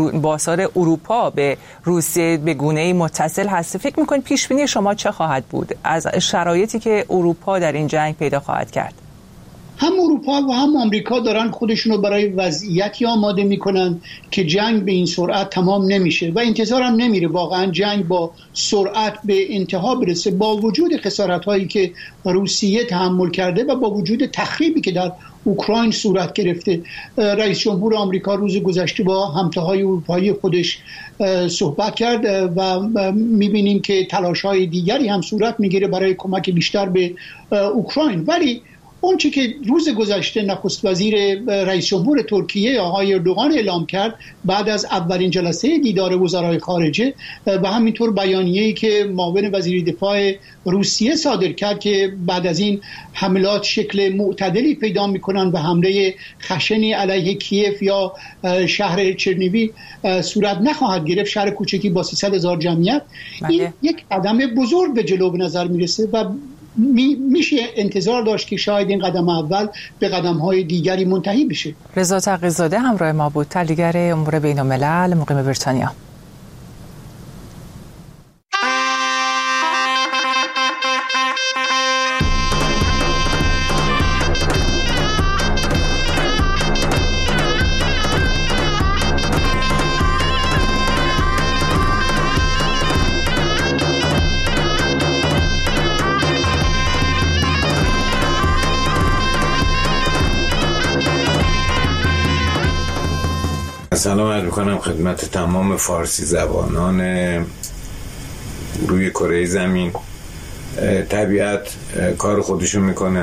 اروپا به روسیه به گونه‌ای متصل هست، فکر می‌کنید پیش بینی شما چه خواهد بود از شرایطی که اروپا در این جنگ پیدا خواهد کرد؟ هم اروپا و هم آمریکا دارن خودشونو برای وضعیتی آماده میکنن که جنگ به این سرعت تمام نمیشه و انتظارم نمیره واقعا جنگ با سرعت به انتها برسه، با وجود خسارت‌هایی که روسیه تحمل کرده و با وجود تخریبی که در اوکراین صورت گرفته. رئیس جمهور آمریکا روز گذشته با همتاهای اروپایی خودش صحبت کرد و میبینیم که تلاش‌های دیگری هم صورت میگیره برای کمک بیشتر به اوکراین. ولی اون چی که روز گذشته نخست وزیر رئیس جمهور ترکیه آقای اردوغان اعلام کرد بعد از اولین جلسه دیدار وزرای خارجه و همینطور بیانیه‌ای که معاون وزیر دفاع روسیه صادر کرد که بعد از این حملات شکل معتدلی پیدا می‌کنن و حمله خشنی علیه کیف یا شهر چرنیوی صورت نخواهد گرفت، شهر کوچکی با 300,000 جمعیت. این یک قدم بزرگ به جلو به نظر میرسه و میشه انتظار داشت که شاید این قدم اول به قدم‌های دیگری منتهی بشه. رضا تقی‌زاده همراه ما بود، تحلیلگر امور بین‌الملل مقیم بریتانیا. سلام عرض می‌کنم خدمت تمام فارسی زبانان روی کره زمین. طبیعت کار خودشو میکنه،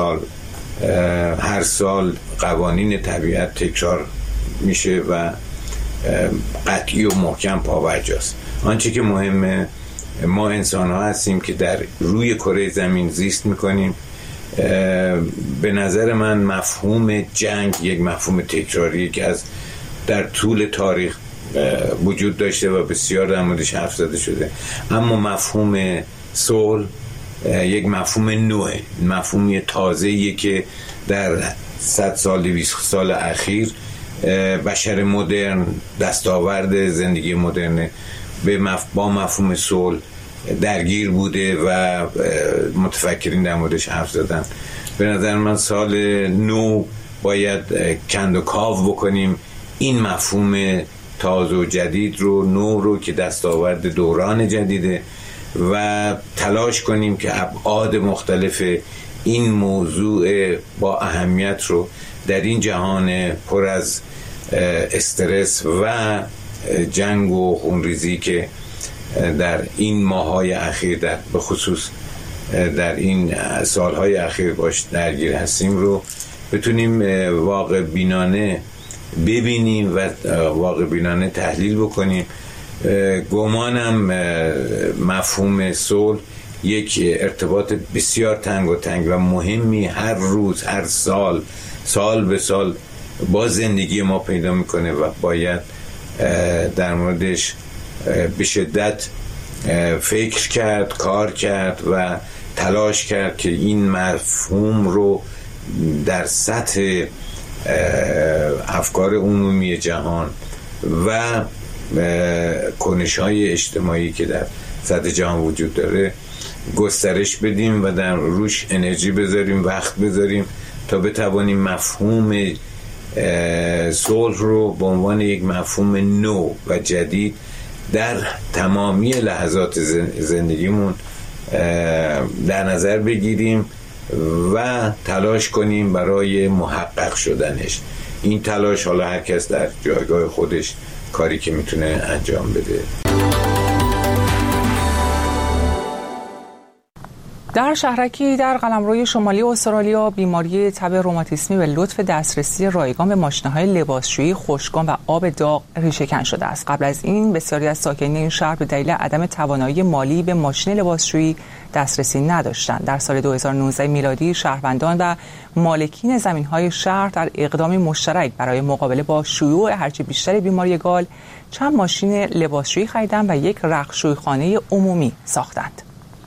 هر سال قوانین طبیعت تکرار میشه و قطعی و محکم پابرجاست. آنچه که مهمه ما انسان ها هستیم که در روی کره زمین زیست میکنیم. به نظر من مفهوم جنگ یک مفهوم تکراریه که از در طول تاریخ وجود داشته و بسیار در موردش حرف زده شده، اما مفهوم صلح یک مفهوم نوعه، مفهومی تازه‌ایه که در 100 سال 200 سال اخیر بشر مدرن، دستاورد زندگی مدرن با مفهوم صلح درگیر بوده و متفکرین در موردش حرف زدن. به نظر من سال نو باید کند و کاو بکنیم این مفهوم تازه و جدید رو، نو رو که دستاورد دوران جدیده، و تلاش کنیم که ابعاد مختلف این موضوع با اهمیت رو در این جهان پر از استرس و جنگ و خونریزی که در این ماه‌های اخیر به خصوص در این سالهای اخیر باش درگیر هستیم رو بتونیم واقع بینانه ببینیم و واقع بینانه تحلیل بکنیم. گمانم مفهوم صلح یک ارتباط بسیار تنگ و مهمی هر روز، هر سال به سال با زندگی ما پیدا میکنه و باید در موردش به شدت فکر کرد، کار کرد و تلاش کرد که این مفهوم رو در سطح افکار عمومی جهان و کنش‌های اجتماعی که در سطح جهان وجود داره گسترش بدیم و در روش انرژی بذاریم، وقت بذاریم تا بتوانیم مفهوم صلح رو به عنوان یک مفهوم نو و جدید در تمامی لحظات زندگیمون در نظر بگیریم و تلاش کنیم برای محقق شدنش. این تلاش حالا هر کس در جایگاه خودش کاری که میتونه انجام بده. در شهرکی در قلمروی شمالی استرالیا بیماری تب روماتیسمی به لطف دسترسی رایگان به ماشین‌های لباسشویی، خشکان و آب داغ ریشه‌کن شده است. قبل از این بسیاری از ساکنین این شهر به دلیل عدم توانایی مالی به ماشین لباسشویی دسترسی نداشتند. در سال 2019 میلادی شهروندان و مالکین زمین‌های شهر در اقدامی مشترک برای مقابله با شیوع هرچه بیشتر بیماری گال چند ماشین لباسشویی خریدند و یک رختشویخانه عمومی ساختند.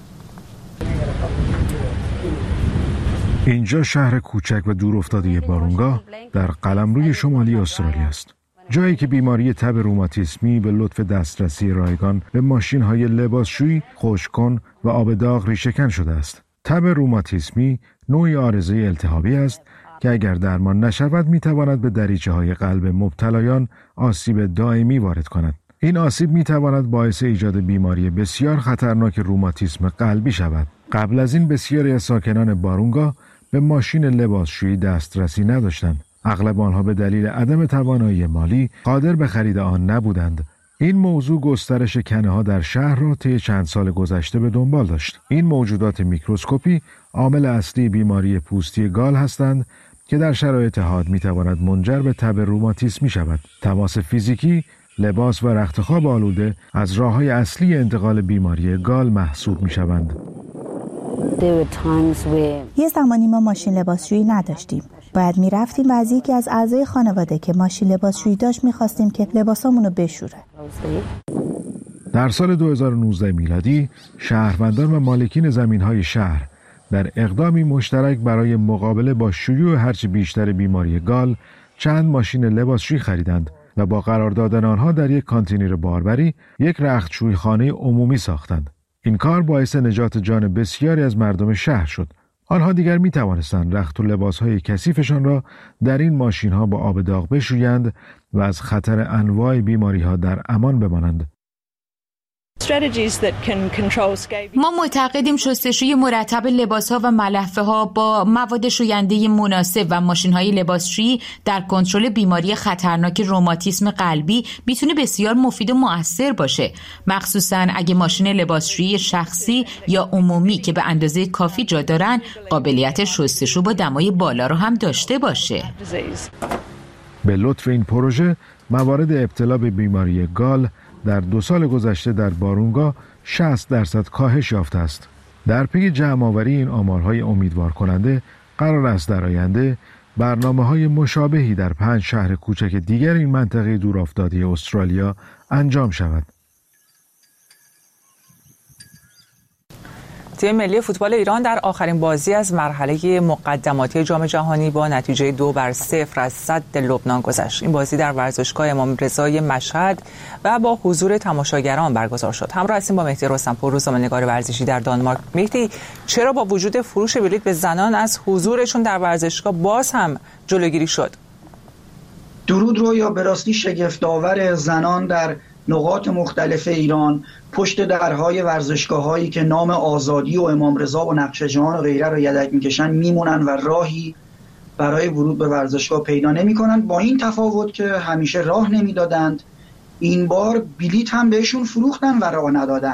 اینجا شهر کوچک و دورافتاده بارونگا در قلمروی شمالی استرالیا است. جایی که بیماری تب روماتیسمی به لطف دسترسی رایگان به ماشین‌های لباسشویی، خشک‌کن و آب داغ ریشه‌کن شده است. تب روماتیسمی نوعی عارضه التهابی است که اگر درمان نشود می‌تواند به دریچه‌های قلب مبتلایان آسیب دائمی وارد کند. این آسیب می‌تواند باعث ایجاد بیماری بسیار خطرناک روماتیسم قلبی شود. قبل از این بسیاری از ساکنان بارونگا به ماشین لباسشویی دسترسی نداشتند. اغلب آنها به دلیل عدم توانایی مالی قادر به خرید آن نبودند. این موضوع گسترش کنه‌ها در شهر را طی چند سال گذشته به دنبال داشت. این موجودات میکروسکوپی عامل اصلی بیماری پوستی گال هستند که در شرایط حاد می‌تواند منجر به تب روماتیسمی شود. تماس فیزیکی، لباس و رختخواب آلوده از راه‌های اصلی انتقال بیماری گال محسوب می‌شوند. یه زمانی ما ماشین لباسشویی نداشتیم. باید میرفتیم و از یکی از اعضای خانواده که ماشین لباسشویی داشت میخواستیم که لباسامونو بشوره. در سال 2019 میلادی شهروندان و مالکین زمینهای شهر در اقدامی مشترک برای مقابله با شیوع هرچه بیشتر بیماری گال چند ماشین لباسشویی خریدند و با قرار دادن آنها در یک کانتینر باربری یک رختشویخانه عمومی ساختند. این کار باعث نجات جان بسیاری از مردم شهر شد. آنها دیگر می توانستند رخت و لباسهای کثیفشان را در این ماشین‌ها با آب داغ بشویند و از خطر انواع بیماری‌ها در امان بمانند. ما معتقدیم شستشوی مرتب لباس‌ها و ملحفه‌ها با مواد شوینده مناسب و ماشین‌های لباسشویی در کنترل بیماری خطرناک روماتیسم قلبی میتونه بسیار مفید و مؤثر باشه، مخصوصاً اگه ماشین لباسشویی شخصی یا عمومی که به اندازه کافی جا دارن قابلیت شستشو با دمای بالا رو هم داشته باشه. به لطف این پروژه موارد ابتلا به بیماری گال در 2 سال گذشته در بارونگا 60% کاهش یافته است. در پی جمع‌آوری این آمارهای امیدوار کننده قرار است در آینده برنامه‌های مشابهی در 5 شهر کوچک دیگر این منطقه دورافتاده استرالیا انجام شود. تیم ملی فوتبال ایران در آخرین بازی از مرحله مقدماتی جام جهانی با نتیجه 2-0 از سد لبنان گذشت. این بازی در ورزشگاه امام رضای مشهد و با حضور تماشاگران برگزار شد. همراه هستیم با مهدی رستمپور، روزنامه‌نگار ورزشی در دانمارک. مهدی، چرا با وجود فروش بلیط به زنان از حضورشون در ورزشگاه باز هم جلوگیری شد؟ درود رویا، به راستی شگفت‌آور زنان در نقاط مختلف ایران پشت درهای ورزشگاه‌هایی که نام آزادی و امام رضا و نقش‌جهان و غیره رو یدک می‌کشن میمونن و راهی برای ورود به ورزشگاه پیدا نمی‌کنن، با این تفاوت که همیشه راه نمیدادند، این بار بلیط هم بهشون فروختن و راه ندادن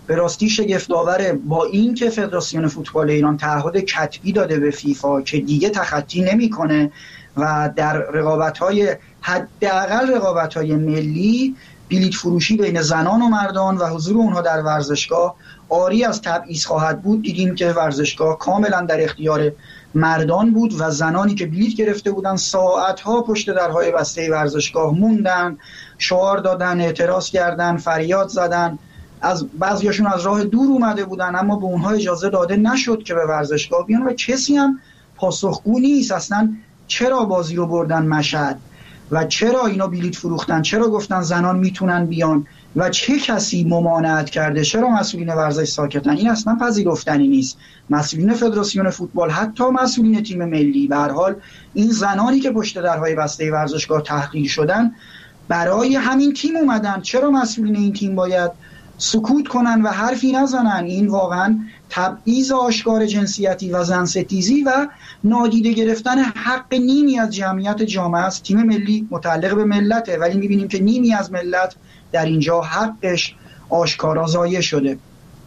به راستی شگفت‌آور، با این که فدراسیون فوتبال ایران تعهد کتبی داده به فیفا که دیگه تخطی نمی‌کنه و در رقابت‌های حداقل رقابت‌های ملی بلیط فروشی بین زنان و مردان و حضور اونها در ورزشگاه عاری از تبعیض خواهد بود، دیدیم که ورزشگاه کاملا در اختیار مردان بود و زنانی که بلیط گرفته بودن ساعتها پشت درهای بسته ورزشگاه موندن، شعار دادن، اعتراض کردن، فریاد زدن. از بعضیاشون از راه دور اومده بودن اما به اونها اجازه داده نشد که به ورزشگاه بیان و کسی هم پاسخگو نیست اصلا چرا بازی رو بردن مشهد و چرا اینا بلیط فروختن، چرا گفتن زنان میتونن بیان و چه کسی ممانعت کرده، چرا مسئولین ورزش ساکتن. این اصلا پذیرفتنی نیست. مسئولین فدراسیون فوتبال، حتی مسئولین تیم ملی، به هر حال این زنانی که پشت درهای بسته ورزشگاه تحقیر شدن برای همین تیم اومدن. چرا مسئولین این تیم باید سکوت کنن و حرفی نزنن؟ این واقعا تبعیض آشکار جنسیتی و زنستیزی و نادیده گرفتن حق نیمی از جمعیت جامعه است. تیم ملی متعلق به ملته ولی می‌بینیم که نیمی از ملت در اینجا حقش آشکارا ضایع شده.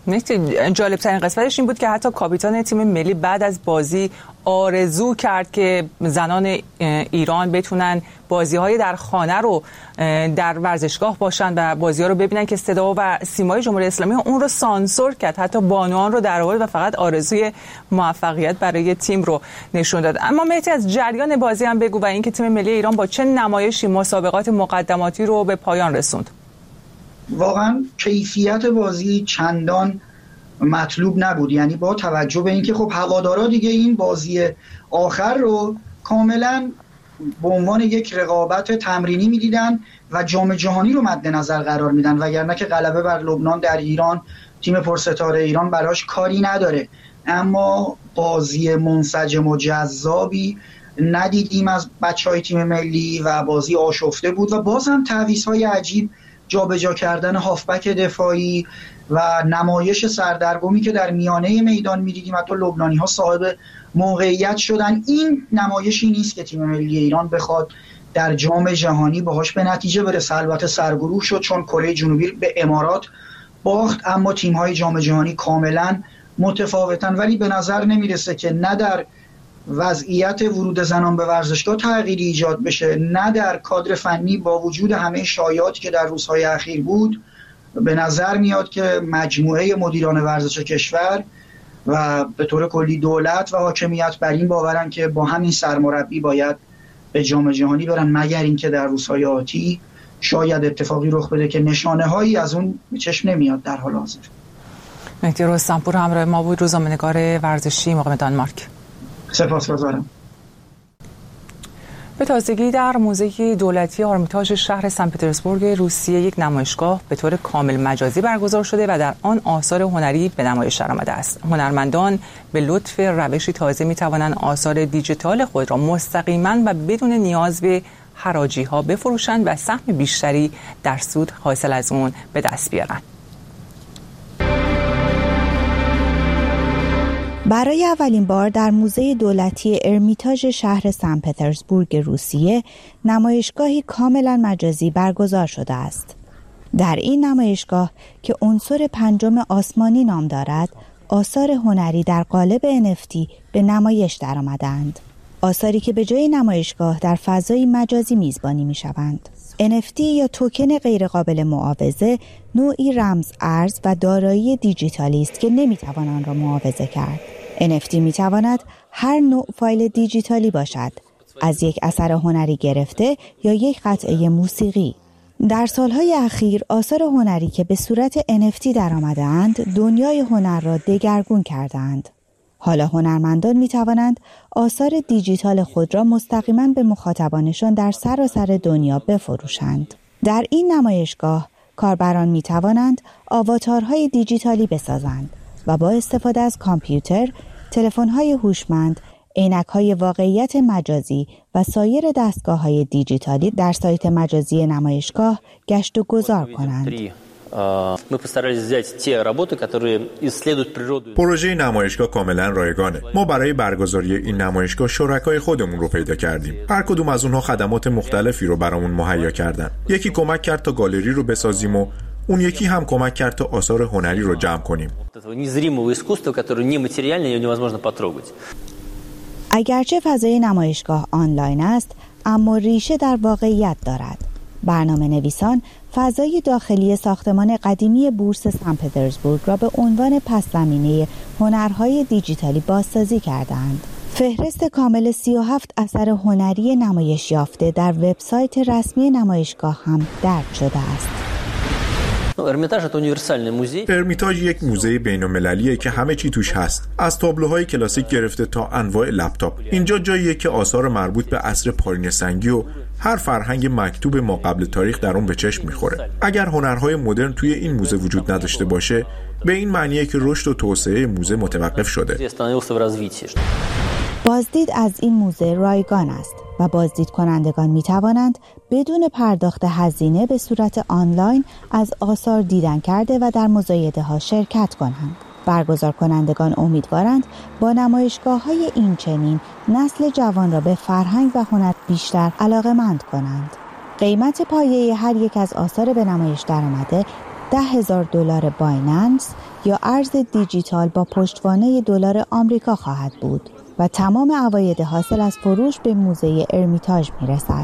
جالب ترین قسمتش این بود که حتی کاپیتان تیم ملی بعد از بازی آرزو کرد که زنان ایران بتونن بازی‌های در خانه رو در ورزشگاه باشن و بازی‌ها رو ببینن که صدا و سیمای جمهوری اسلامی اون رو سانسور کرد، حتی بانوان رو در آورد و فقط آرزوی موفقیت برای تیم رو نشون داد. اما مهدی از جریان بازی هم بگو و اینکه تیم ملی ایران با چه نمایشی مسابقات مقدماتی رو به پایان رسوند. واقعا کیفیت بازی چندان مطلوب نبود، یعنی با توجه به اینکه خب هوادارا دیگه این بازی آخر رو کاملا به عنوان یک رقابت تمرینی میدیدن و جام جهانی رو مد نظر قرار میدن، وگرنه که غلبه بر لبنان در ایران تیم پرستاره ایران براش کاری نداره. اما بازی منسجم و جذابی ندیدیم از بچهای تیم ملی و بازی آشفته بود و بازم تعویض‌های عجیب، جابجا کردن هافبک دفاعی و نمایش سردرگمی که در میانه میدان می‌دیدیم، حتی لبنانی‌ها صاحب موقعیت شدن. این نمایشی نیست که تیم ملی ایران بخواد در جام جهانی باهاش به نتیجه برسه. البته سرگروه شد چون کره جنوبی به امارات باخت، اما تیم‌های جام جهانی کاملا متفاوتن، ولی به نظر نمیرسه که نه در وضعیت ورود زنان به ورزشگاه تغییری ایجاد بشه، نه در کادر فنی با وجود همه شایعاتی که در روزهای اخیر بود. به نظر میاد که مجموعه مدیران ورزش کشور و به طور کلی دولت و حاکمیت بر این باورن که با همین سرمربی باید به جام جهانی برن، مگر اینکه در روزهای آتی شاید اتفاقی رخ بده که نشانه هایی از اون به چشم نمیاد در حال حاضر. مهدی رستمپور همراه ما بود، روزنامه‌نگار ورزشی مقام دانمارک. سپاسگزارم. به تازگی در موزه دولتی آرمیتاژ شهر سن پترزبورگ روسیه یک نمایشگاه به طور کامل مجازی برگزار شده و در آن آثار هنری به نمایش درآمده است. هنرمندان به لطف روشی تازه می‌توانند آثار دیجیتال خود را مستقیما و بدون نیاز به حراجی‌ها بفروشند و سهم بیشتری در سود حاصل از اون به دست بیارند. برای اولین بار در موزه دولتی ارمیتاژ شهر سن پترزبورگ روسیه نمایشگاهی کاملا مجازی برگزار شده است. در این نمایشگاه که عنصر پنجم آسمانی نام دارد، آثار هنری در قالب NFT به نمایش درآمدند. آثاری که به جای نمایشگاه در فضای مجازی میزبانی میشوند. NFT یا توکن غیرقابل معاوضه نوعی رمز ارز و دارایی دیجیتالی است که نمیتوان آن را معاوضه کرد. NFT میتواند هر نوع فایل دیجیتالی باشد، از یک اثر هنری گرفته یا یک قطعه موسیقی. در سالهای اخیر آثار هنری که به صورت NFT درآمده‌اند دنیای هنر را دگرگون کردند. حالا هنرمندان می توانند آثار دیجیتال خود را مستقیما به مخاطبانشان در سراسر دنیا بفروشند. در این نمایشگاه کاربران می توانند آواتارهای دیجیتالی بسازند و با استفاده از کامپیوتر، تلفن‌های هوشمند، عینک‌های واقعیت مجازی و سایر دستگاه‌های دیجیتالی در سایت مجازی نمایشگاه گشت و گذار کنند. پروژه نمایشگاه کاملا رایگانه. ما برای برگزاری این نمایشگاه شرکای خودمون رو پیدا کردیم. هر کدوم از اونها خدمات مختلفی رو برامون مهیا کردن. یکی کمک کرد تا گالری رو بسازیم و اون یکی هم کمک کرد تا آثار هنری رو جمع کنیم. اگرچه فضای نمایشگاه آنلاین است، اما ریشه در واقعیت دارد. برنامه نویسان فضای داخلی ساختمان قدیمی بورس سن پترزبورگ را به عنوان پس‌زمینه هنرهای دیجیتالی بازسازی کردند. فهرست کامل 37 اثر هنری نمایش یافته در وبسایت رسمی نمایشگاه هم درج شده است. ارمیتاژ یک موزه بین‌المللیه که همه چی توش هست، از تابلوهای کلاسیک گرفته تا انواع لپتاپ. اینجا جاییه که آثار مربوط به عصر پارین سنگی و هر فرهنگ مکتوب ما قبل تاریخ در اون به چشم میخوره. اگر هنرهای مدرن توی این موزه وجود نداشته باشه، به این معنیه که رشد و توسعه موزه متوقف شده. بازدید از این موزه رایگان است و بازدید کنندگان می توانند بدون پرداخت هزینه به صورت آنلاین از آثار دیدن کرده و در مزایده ها شرکت کنند. برگزار کنندگان امیدوارند با نمایشگاه‌های این چنین نسل جوان را به فرهنگ و هنر بیشتر علاقه‌مند کنند. قیمت پایه هر یک از آثار به نمایش درآمده $10,000 بایننس یا ارز دیجیتال با پشتوانه دلار آمریکا خواهد بود و تمام عواید حاصل از فروش به موزه ارمیتاژ میرسد.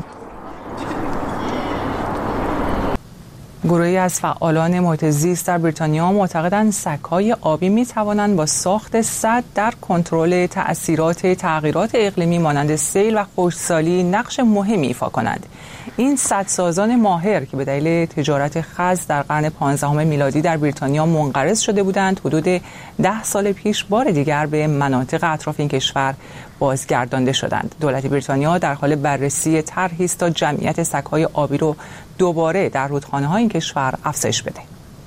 گروهی از فعالان محیط زیست در بریتانیا معتقدند سگ‌های آبی می‌توانند با ساخت سد در کنترل تأثیرات تغییرات اقلیمی مانند سیل و خشکسالی نقش مهمی ایفا کنند. این سدسازان ماهر که به دلیل تجارت خز در قرن 15 میلادی در بریتانیا منقرض شده بودند، حدود 10 سال پیش بار دیگر به مناطق اطراف این کشور بازگردانده شدند. دولت بریتانیا در حال بررسی طرحی است تا جمعیت سگ‌های آبی رو دوباره در رودخانه‌های این کشور افزایش بده.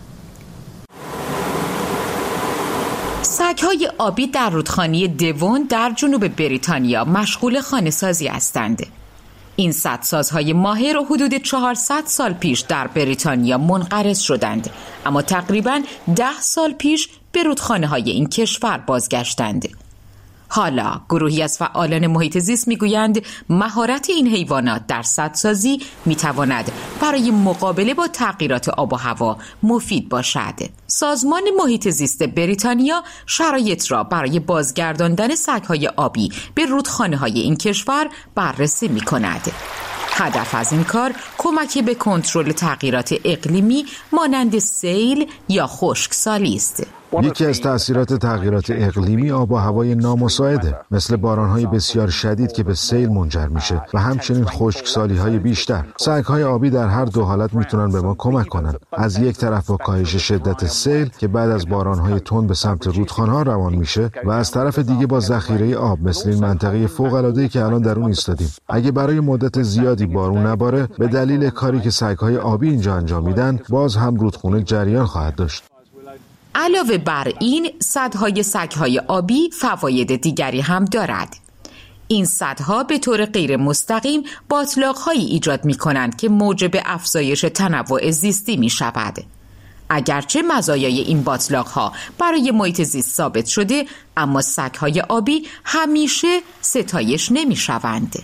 سگ‌های آبی در رودخانه دیوون در جنوب بریتانیا مشغول خانه‌سازی هستند. این سدسازهای ماهر حدود 400 سال پیش در بریتانیا منقرض شدند، اما تقریباً 10 سال پیش به رودخانه‌های این کشور بازگشتند. حالا گروهی از فعالان محیط زیست میگویند مهارت این حیوانات در سدسازی میتواند برای مقابله با تغییرات آب و هوا مفید باشد. سازمان محیط زیست بریتانیا شرایط را برای بازگرداندن سگ‌های آبی به رودخانه‌های این کشور بررسی میکند. هدف از این کار کمک به کنترل تغییرات اقلیمی مانند سیل یا خشکسالی است. یکی از تأثیرات تغییرات اقلیمی آب و هوای نامساعده، مثل باران‌های بسیار شدید که به سیل منجر میشه و همچنین خشکسالی‌های بیشتر. سگ‌های آبی در هر دو حالت میتونن به ما کمک کنن. از یک طرف با کاهش شدت سیل که بعد از باران‌های تند به سمت رودخانه‌ها روان میشه و از طرف دیگه با ذخیره آب مثل این منطقه فوق‌العاده‌ای که الان در اون ایستادیم. اگه برای مدت زیادی بارون نباره، به دلیل کاری که سگ‌های آبی اینجا انجام میدن، باز هم رودخونه جریان خواهد داشت. علاوه بر این، سگ‌های آبی فواید دیگری هم دارد. این سدها به طور غیر مستقیم باتلاق‌هایی ایجاد می‌کنند که موجب افزایش تنوع زیستی می‌شود. اگرچه مزایای این باتلاق‌ها برای محیط زیست ثابت شده، اما سگ‌های آبی همیشه ستایش نمی‌شوند.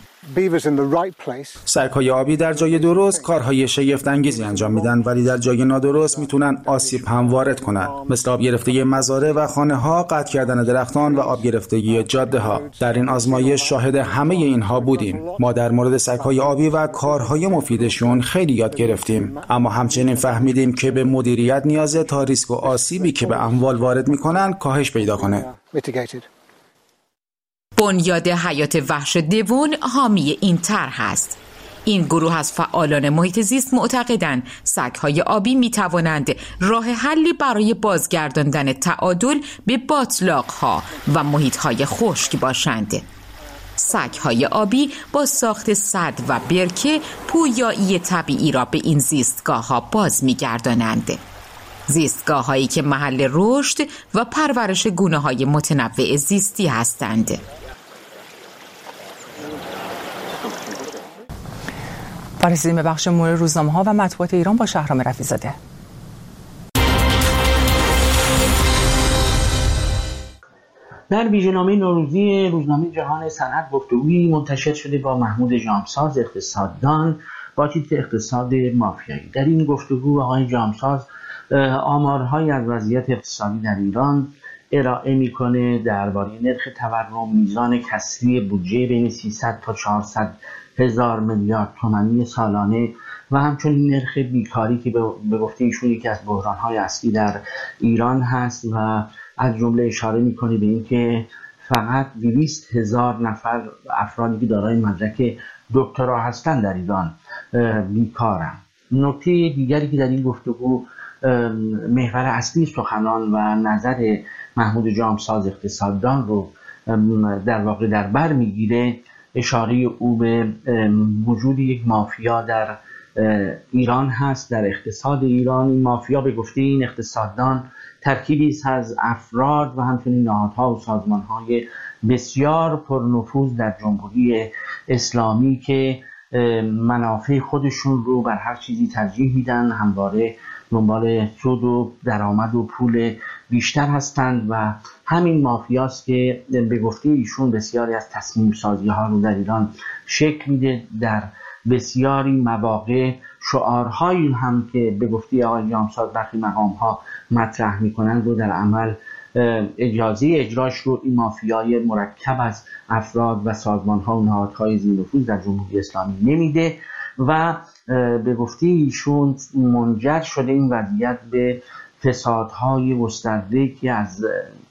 سگ‌های آبی در جای درست کارهای شگفت‌انگیزی انجام میدن، ولی در جای نادرست میتونن آسیب هم وارد کنن، مثل آب گرفتگی مزارع و خانه‌ها، قطع کردن درختان و آب گرفتگی جاده‌ها. در این آزمایش شاهد همه اینها بودیم. ما در مورد سگ‌های آبی و کارهای مفیدشون خیلی یاد گرفتیم، اما همچنین فهمیدیم که به مدیریت نیازه تا ریسک و آسیبی که به اموال وارد میکنن کاهش پیدا کنه. بنیاد حیات وحش دیوون حامی این طرح است. این گروه از فعالان محیط زیست معتقدند سگ‌های آبی می‌توانند راه حلی برای بازگرداندن تعادل به باتلاق‌ها و محیط‌های خشک باشند. سگ‌های آبی با ساخت سد و برکه پویایی طبیعی را به این زیستگاه‌ها باز می‌گردانند. زیستگاه‌هایی که محل رشد و پرورش گونه‌های متنوع زیستی هستند. رسیدیم به بخش مورد روزنامه‌ها و مطبوعات ایران با شهرام رفیع‌زاده. در ویژه‌نامه نوروزی روزنامه جهان صنعت گفتگویی منتشر شده با محمود جامساز اقتصاددان با تیتر اقتصاد مافیایی. در این گفتگو آقای جامساز آمارهایی از وضعیت اقتصادی در ایران ارائه میکنه درباره نرخ تورم، میزان کسری بودجه بین 300 تا 400 هزار میلیارد تومانی سالانه و همچنین نرخ بیکاری که به گفته ایشون یکی از بحران‌های اصلی در ایران هست و از جمله اشاره میکنه به اینکه فقط 200,000 نفر افرادی که دارای مدرک دکترا هستند در ایران بیکارن. نکته دیگری که در این گفتگو محور اصلی سخنان و نظر محمود جامساز اقتصاددان رو در واقع در بر میگیره، اشاره او به وجود یک مافیا در ایران هست، در اقتصاد ایران. این مافیا به گفته این اقتصاددان ترکیبی است از افراد و همچنین نهادها و سازمانهای بسیار پرنفوذ در جمهوری اسلامی که منافع خودشون رو بر هر چیزی ترجیح میدن، همواره دنبال سود و درآمد و پول بیشتر هستند و همین مافیاست که به گفته ایشون بسیاری از تصمیم سازی ها رو در ایران شکل میده. در بسیاری مواقع شعارهایی هم که به گفته آقای جامساز برخی مقام ها مطرح میکنند رو در عمل اجازه اجراش رو این مافیای مرکب از افراد و سازمان ها و نهادهای ذی نفوذ در جمهوری اسلامی نمیده و به گفته ایشون منجر شده این وضعیت به فسادهای گسترده که از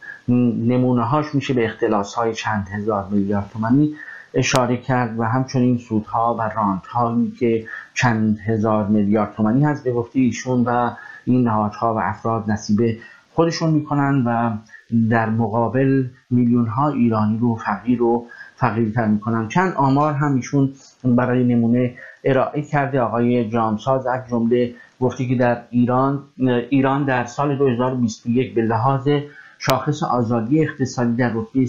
نمونه هاش میشه به اختلاسهای چند هزار میلیارد تومانی اشاره کرد و همچنین سودها و رانتهایی که چند هزار میلیارد تومانی هست به گفته ایشون و این نهادها و افراد نصیب خودشون میکنن و در مقابل میلیون ها ایرانی رو فقیرتر میکنن. چند آمار هم ایشون برای نمونه ارائه کرده آقای جامساز، از جمله گفته که در ایران در سال 2021 به لحاظ شاخص آزادی اقتصادی در رتبه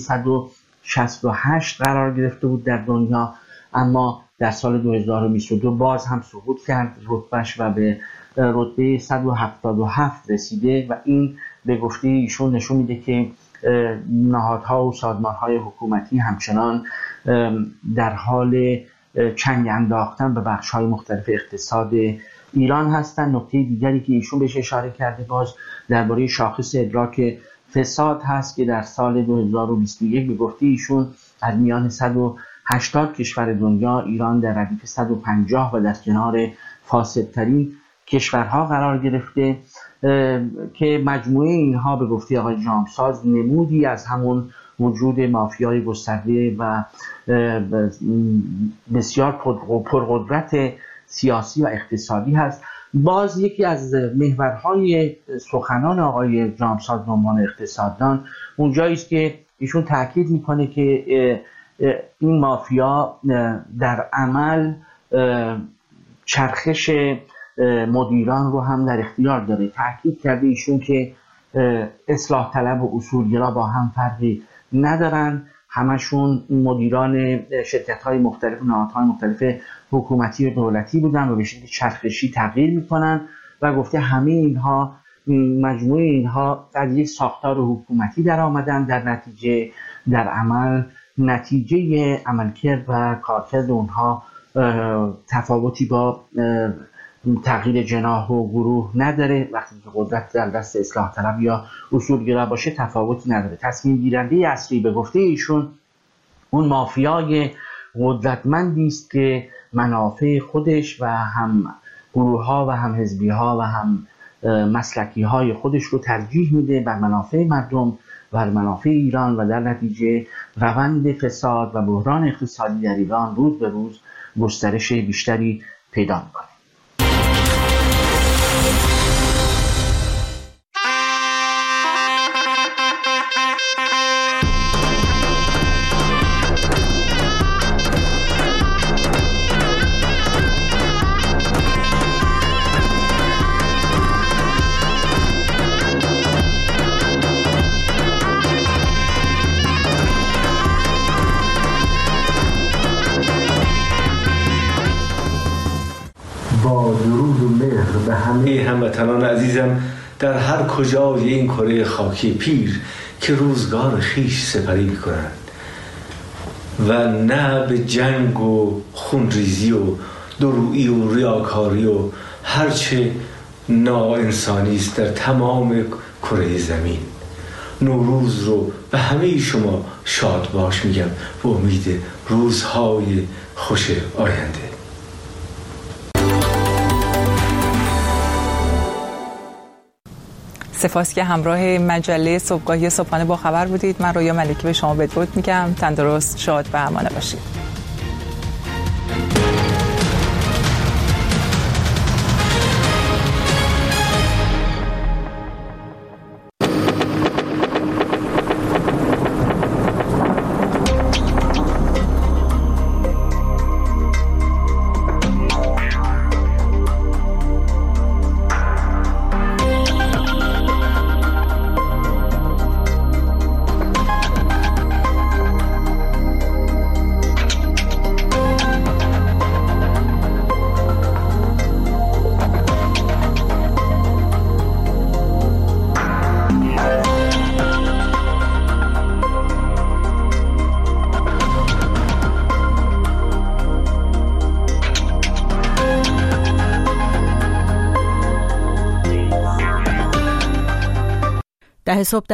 168 قرار گرفته بود در دنیا، اما در سال 2022 باز هم سقوط کرد رتبهش و به رتبه 177 رسیده و این به گفته ایشون نشون میده که نهادها و سازمانهای حکومتی همچنان در حال چنگ انداختن به بخش‌های مختلف اقتصاد ایران هستند. نکته دیگری که ایشون بهش اشاره کرده باز درباره شاخص ادراک فساد هست که در سال 2021 به گفته ایشون از میان 180 کشور دنیا ایران در ردیف 150 و در کنار فاسدترین کشورها قرار گرفته که مجموعه اینها به گفته آقای جامساز نمودی از همون وجود مافیای گسترده و بسیار پرقدرت سیاسی و اقتصادی هست. باز یکی از محورهای سخنان آقای جامساز به عنوان اقتصاددان اونجایی است که ایشون تاکید میکنه که این مافیا در عمل چرخش مدیران رو هم در اختیار داره. تاکید کرده ایشون که اصلاح طلب و اصولگرا با هم فرقی ندارن، همشون مدیران شرکت‌های مختلف و نهادهای مختلف حکومتی و دولتی بودن و به شکل چرخشی تغییر میکنن و گفته همه اینها مجموعه اینها از یک ساختار حکومتی در آمدن، در نتیجه در عمل نتیجه عملکرد و کارکرد اونها تفاوتی با تغییر جناح و گروه نداره. وقتی که قدرت در دست اصلاح طلب یا اصولگرا باشه تفاوتی نداره. تصمیم گیرنده اصلی به گفته ایشون اون مافیای قدرتمندی است که منافع خودش و هم گروه ها و هم حزبی ها و هم مسلکی های خودش رو ترجیح میده بر منافع مردم و بر منافع ایران و در نتیجه روند فساد و بحران اقتصادی در ایران روز به روز گسترش بیشتری پیدا میکنه. به همه هموطنان عزیزم در هر کجای این کره خاکی پیر که روزگار خیش سپری می‌کنند و نه به جنگ و خونریزی و درویی و ریاکاری و هرچه ناانسانی است در تمام کره زمین. نوروز رو به همه شما شاد باش میگم به امید روزهای خوش آینده. سپاس که همراه مجله صبحگاهی صبحانه با خبر بودید. من رویا ملکی به شما بدرود میگم. تندرست، شاد و امانه باشید. ده صبح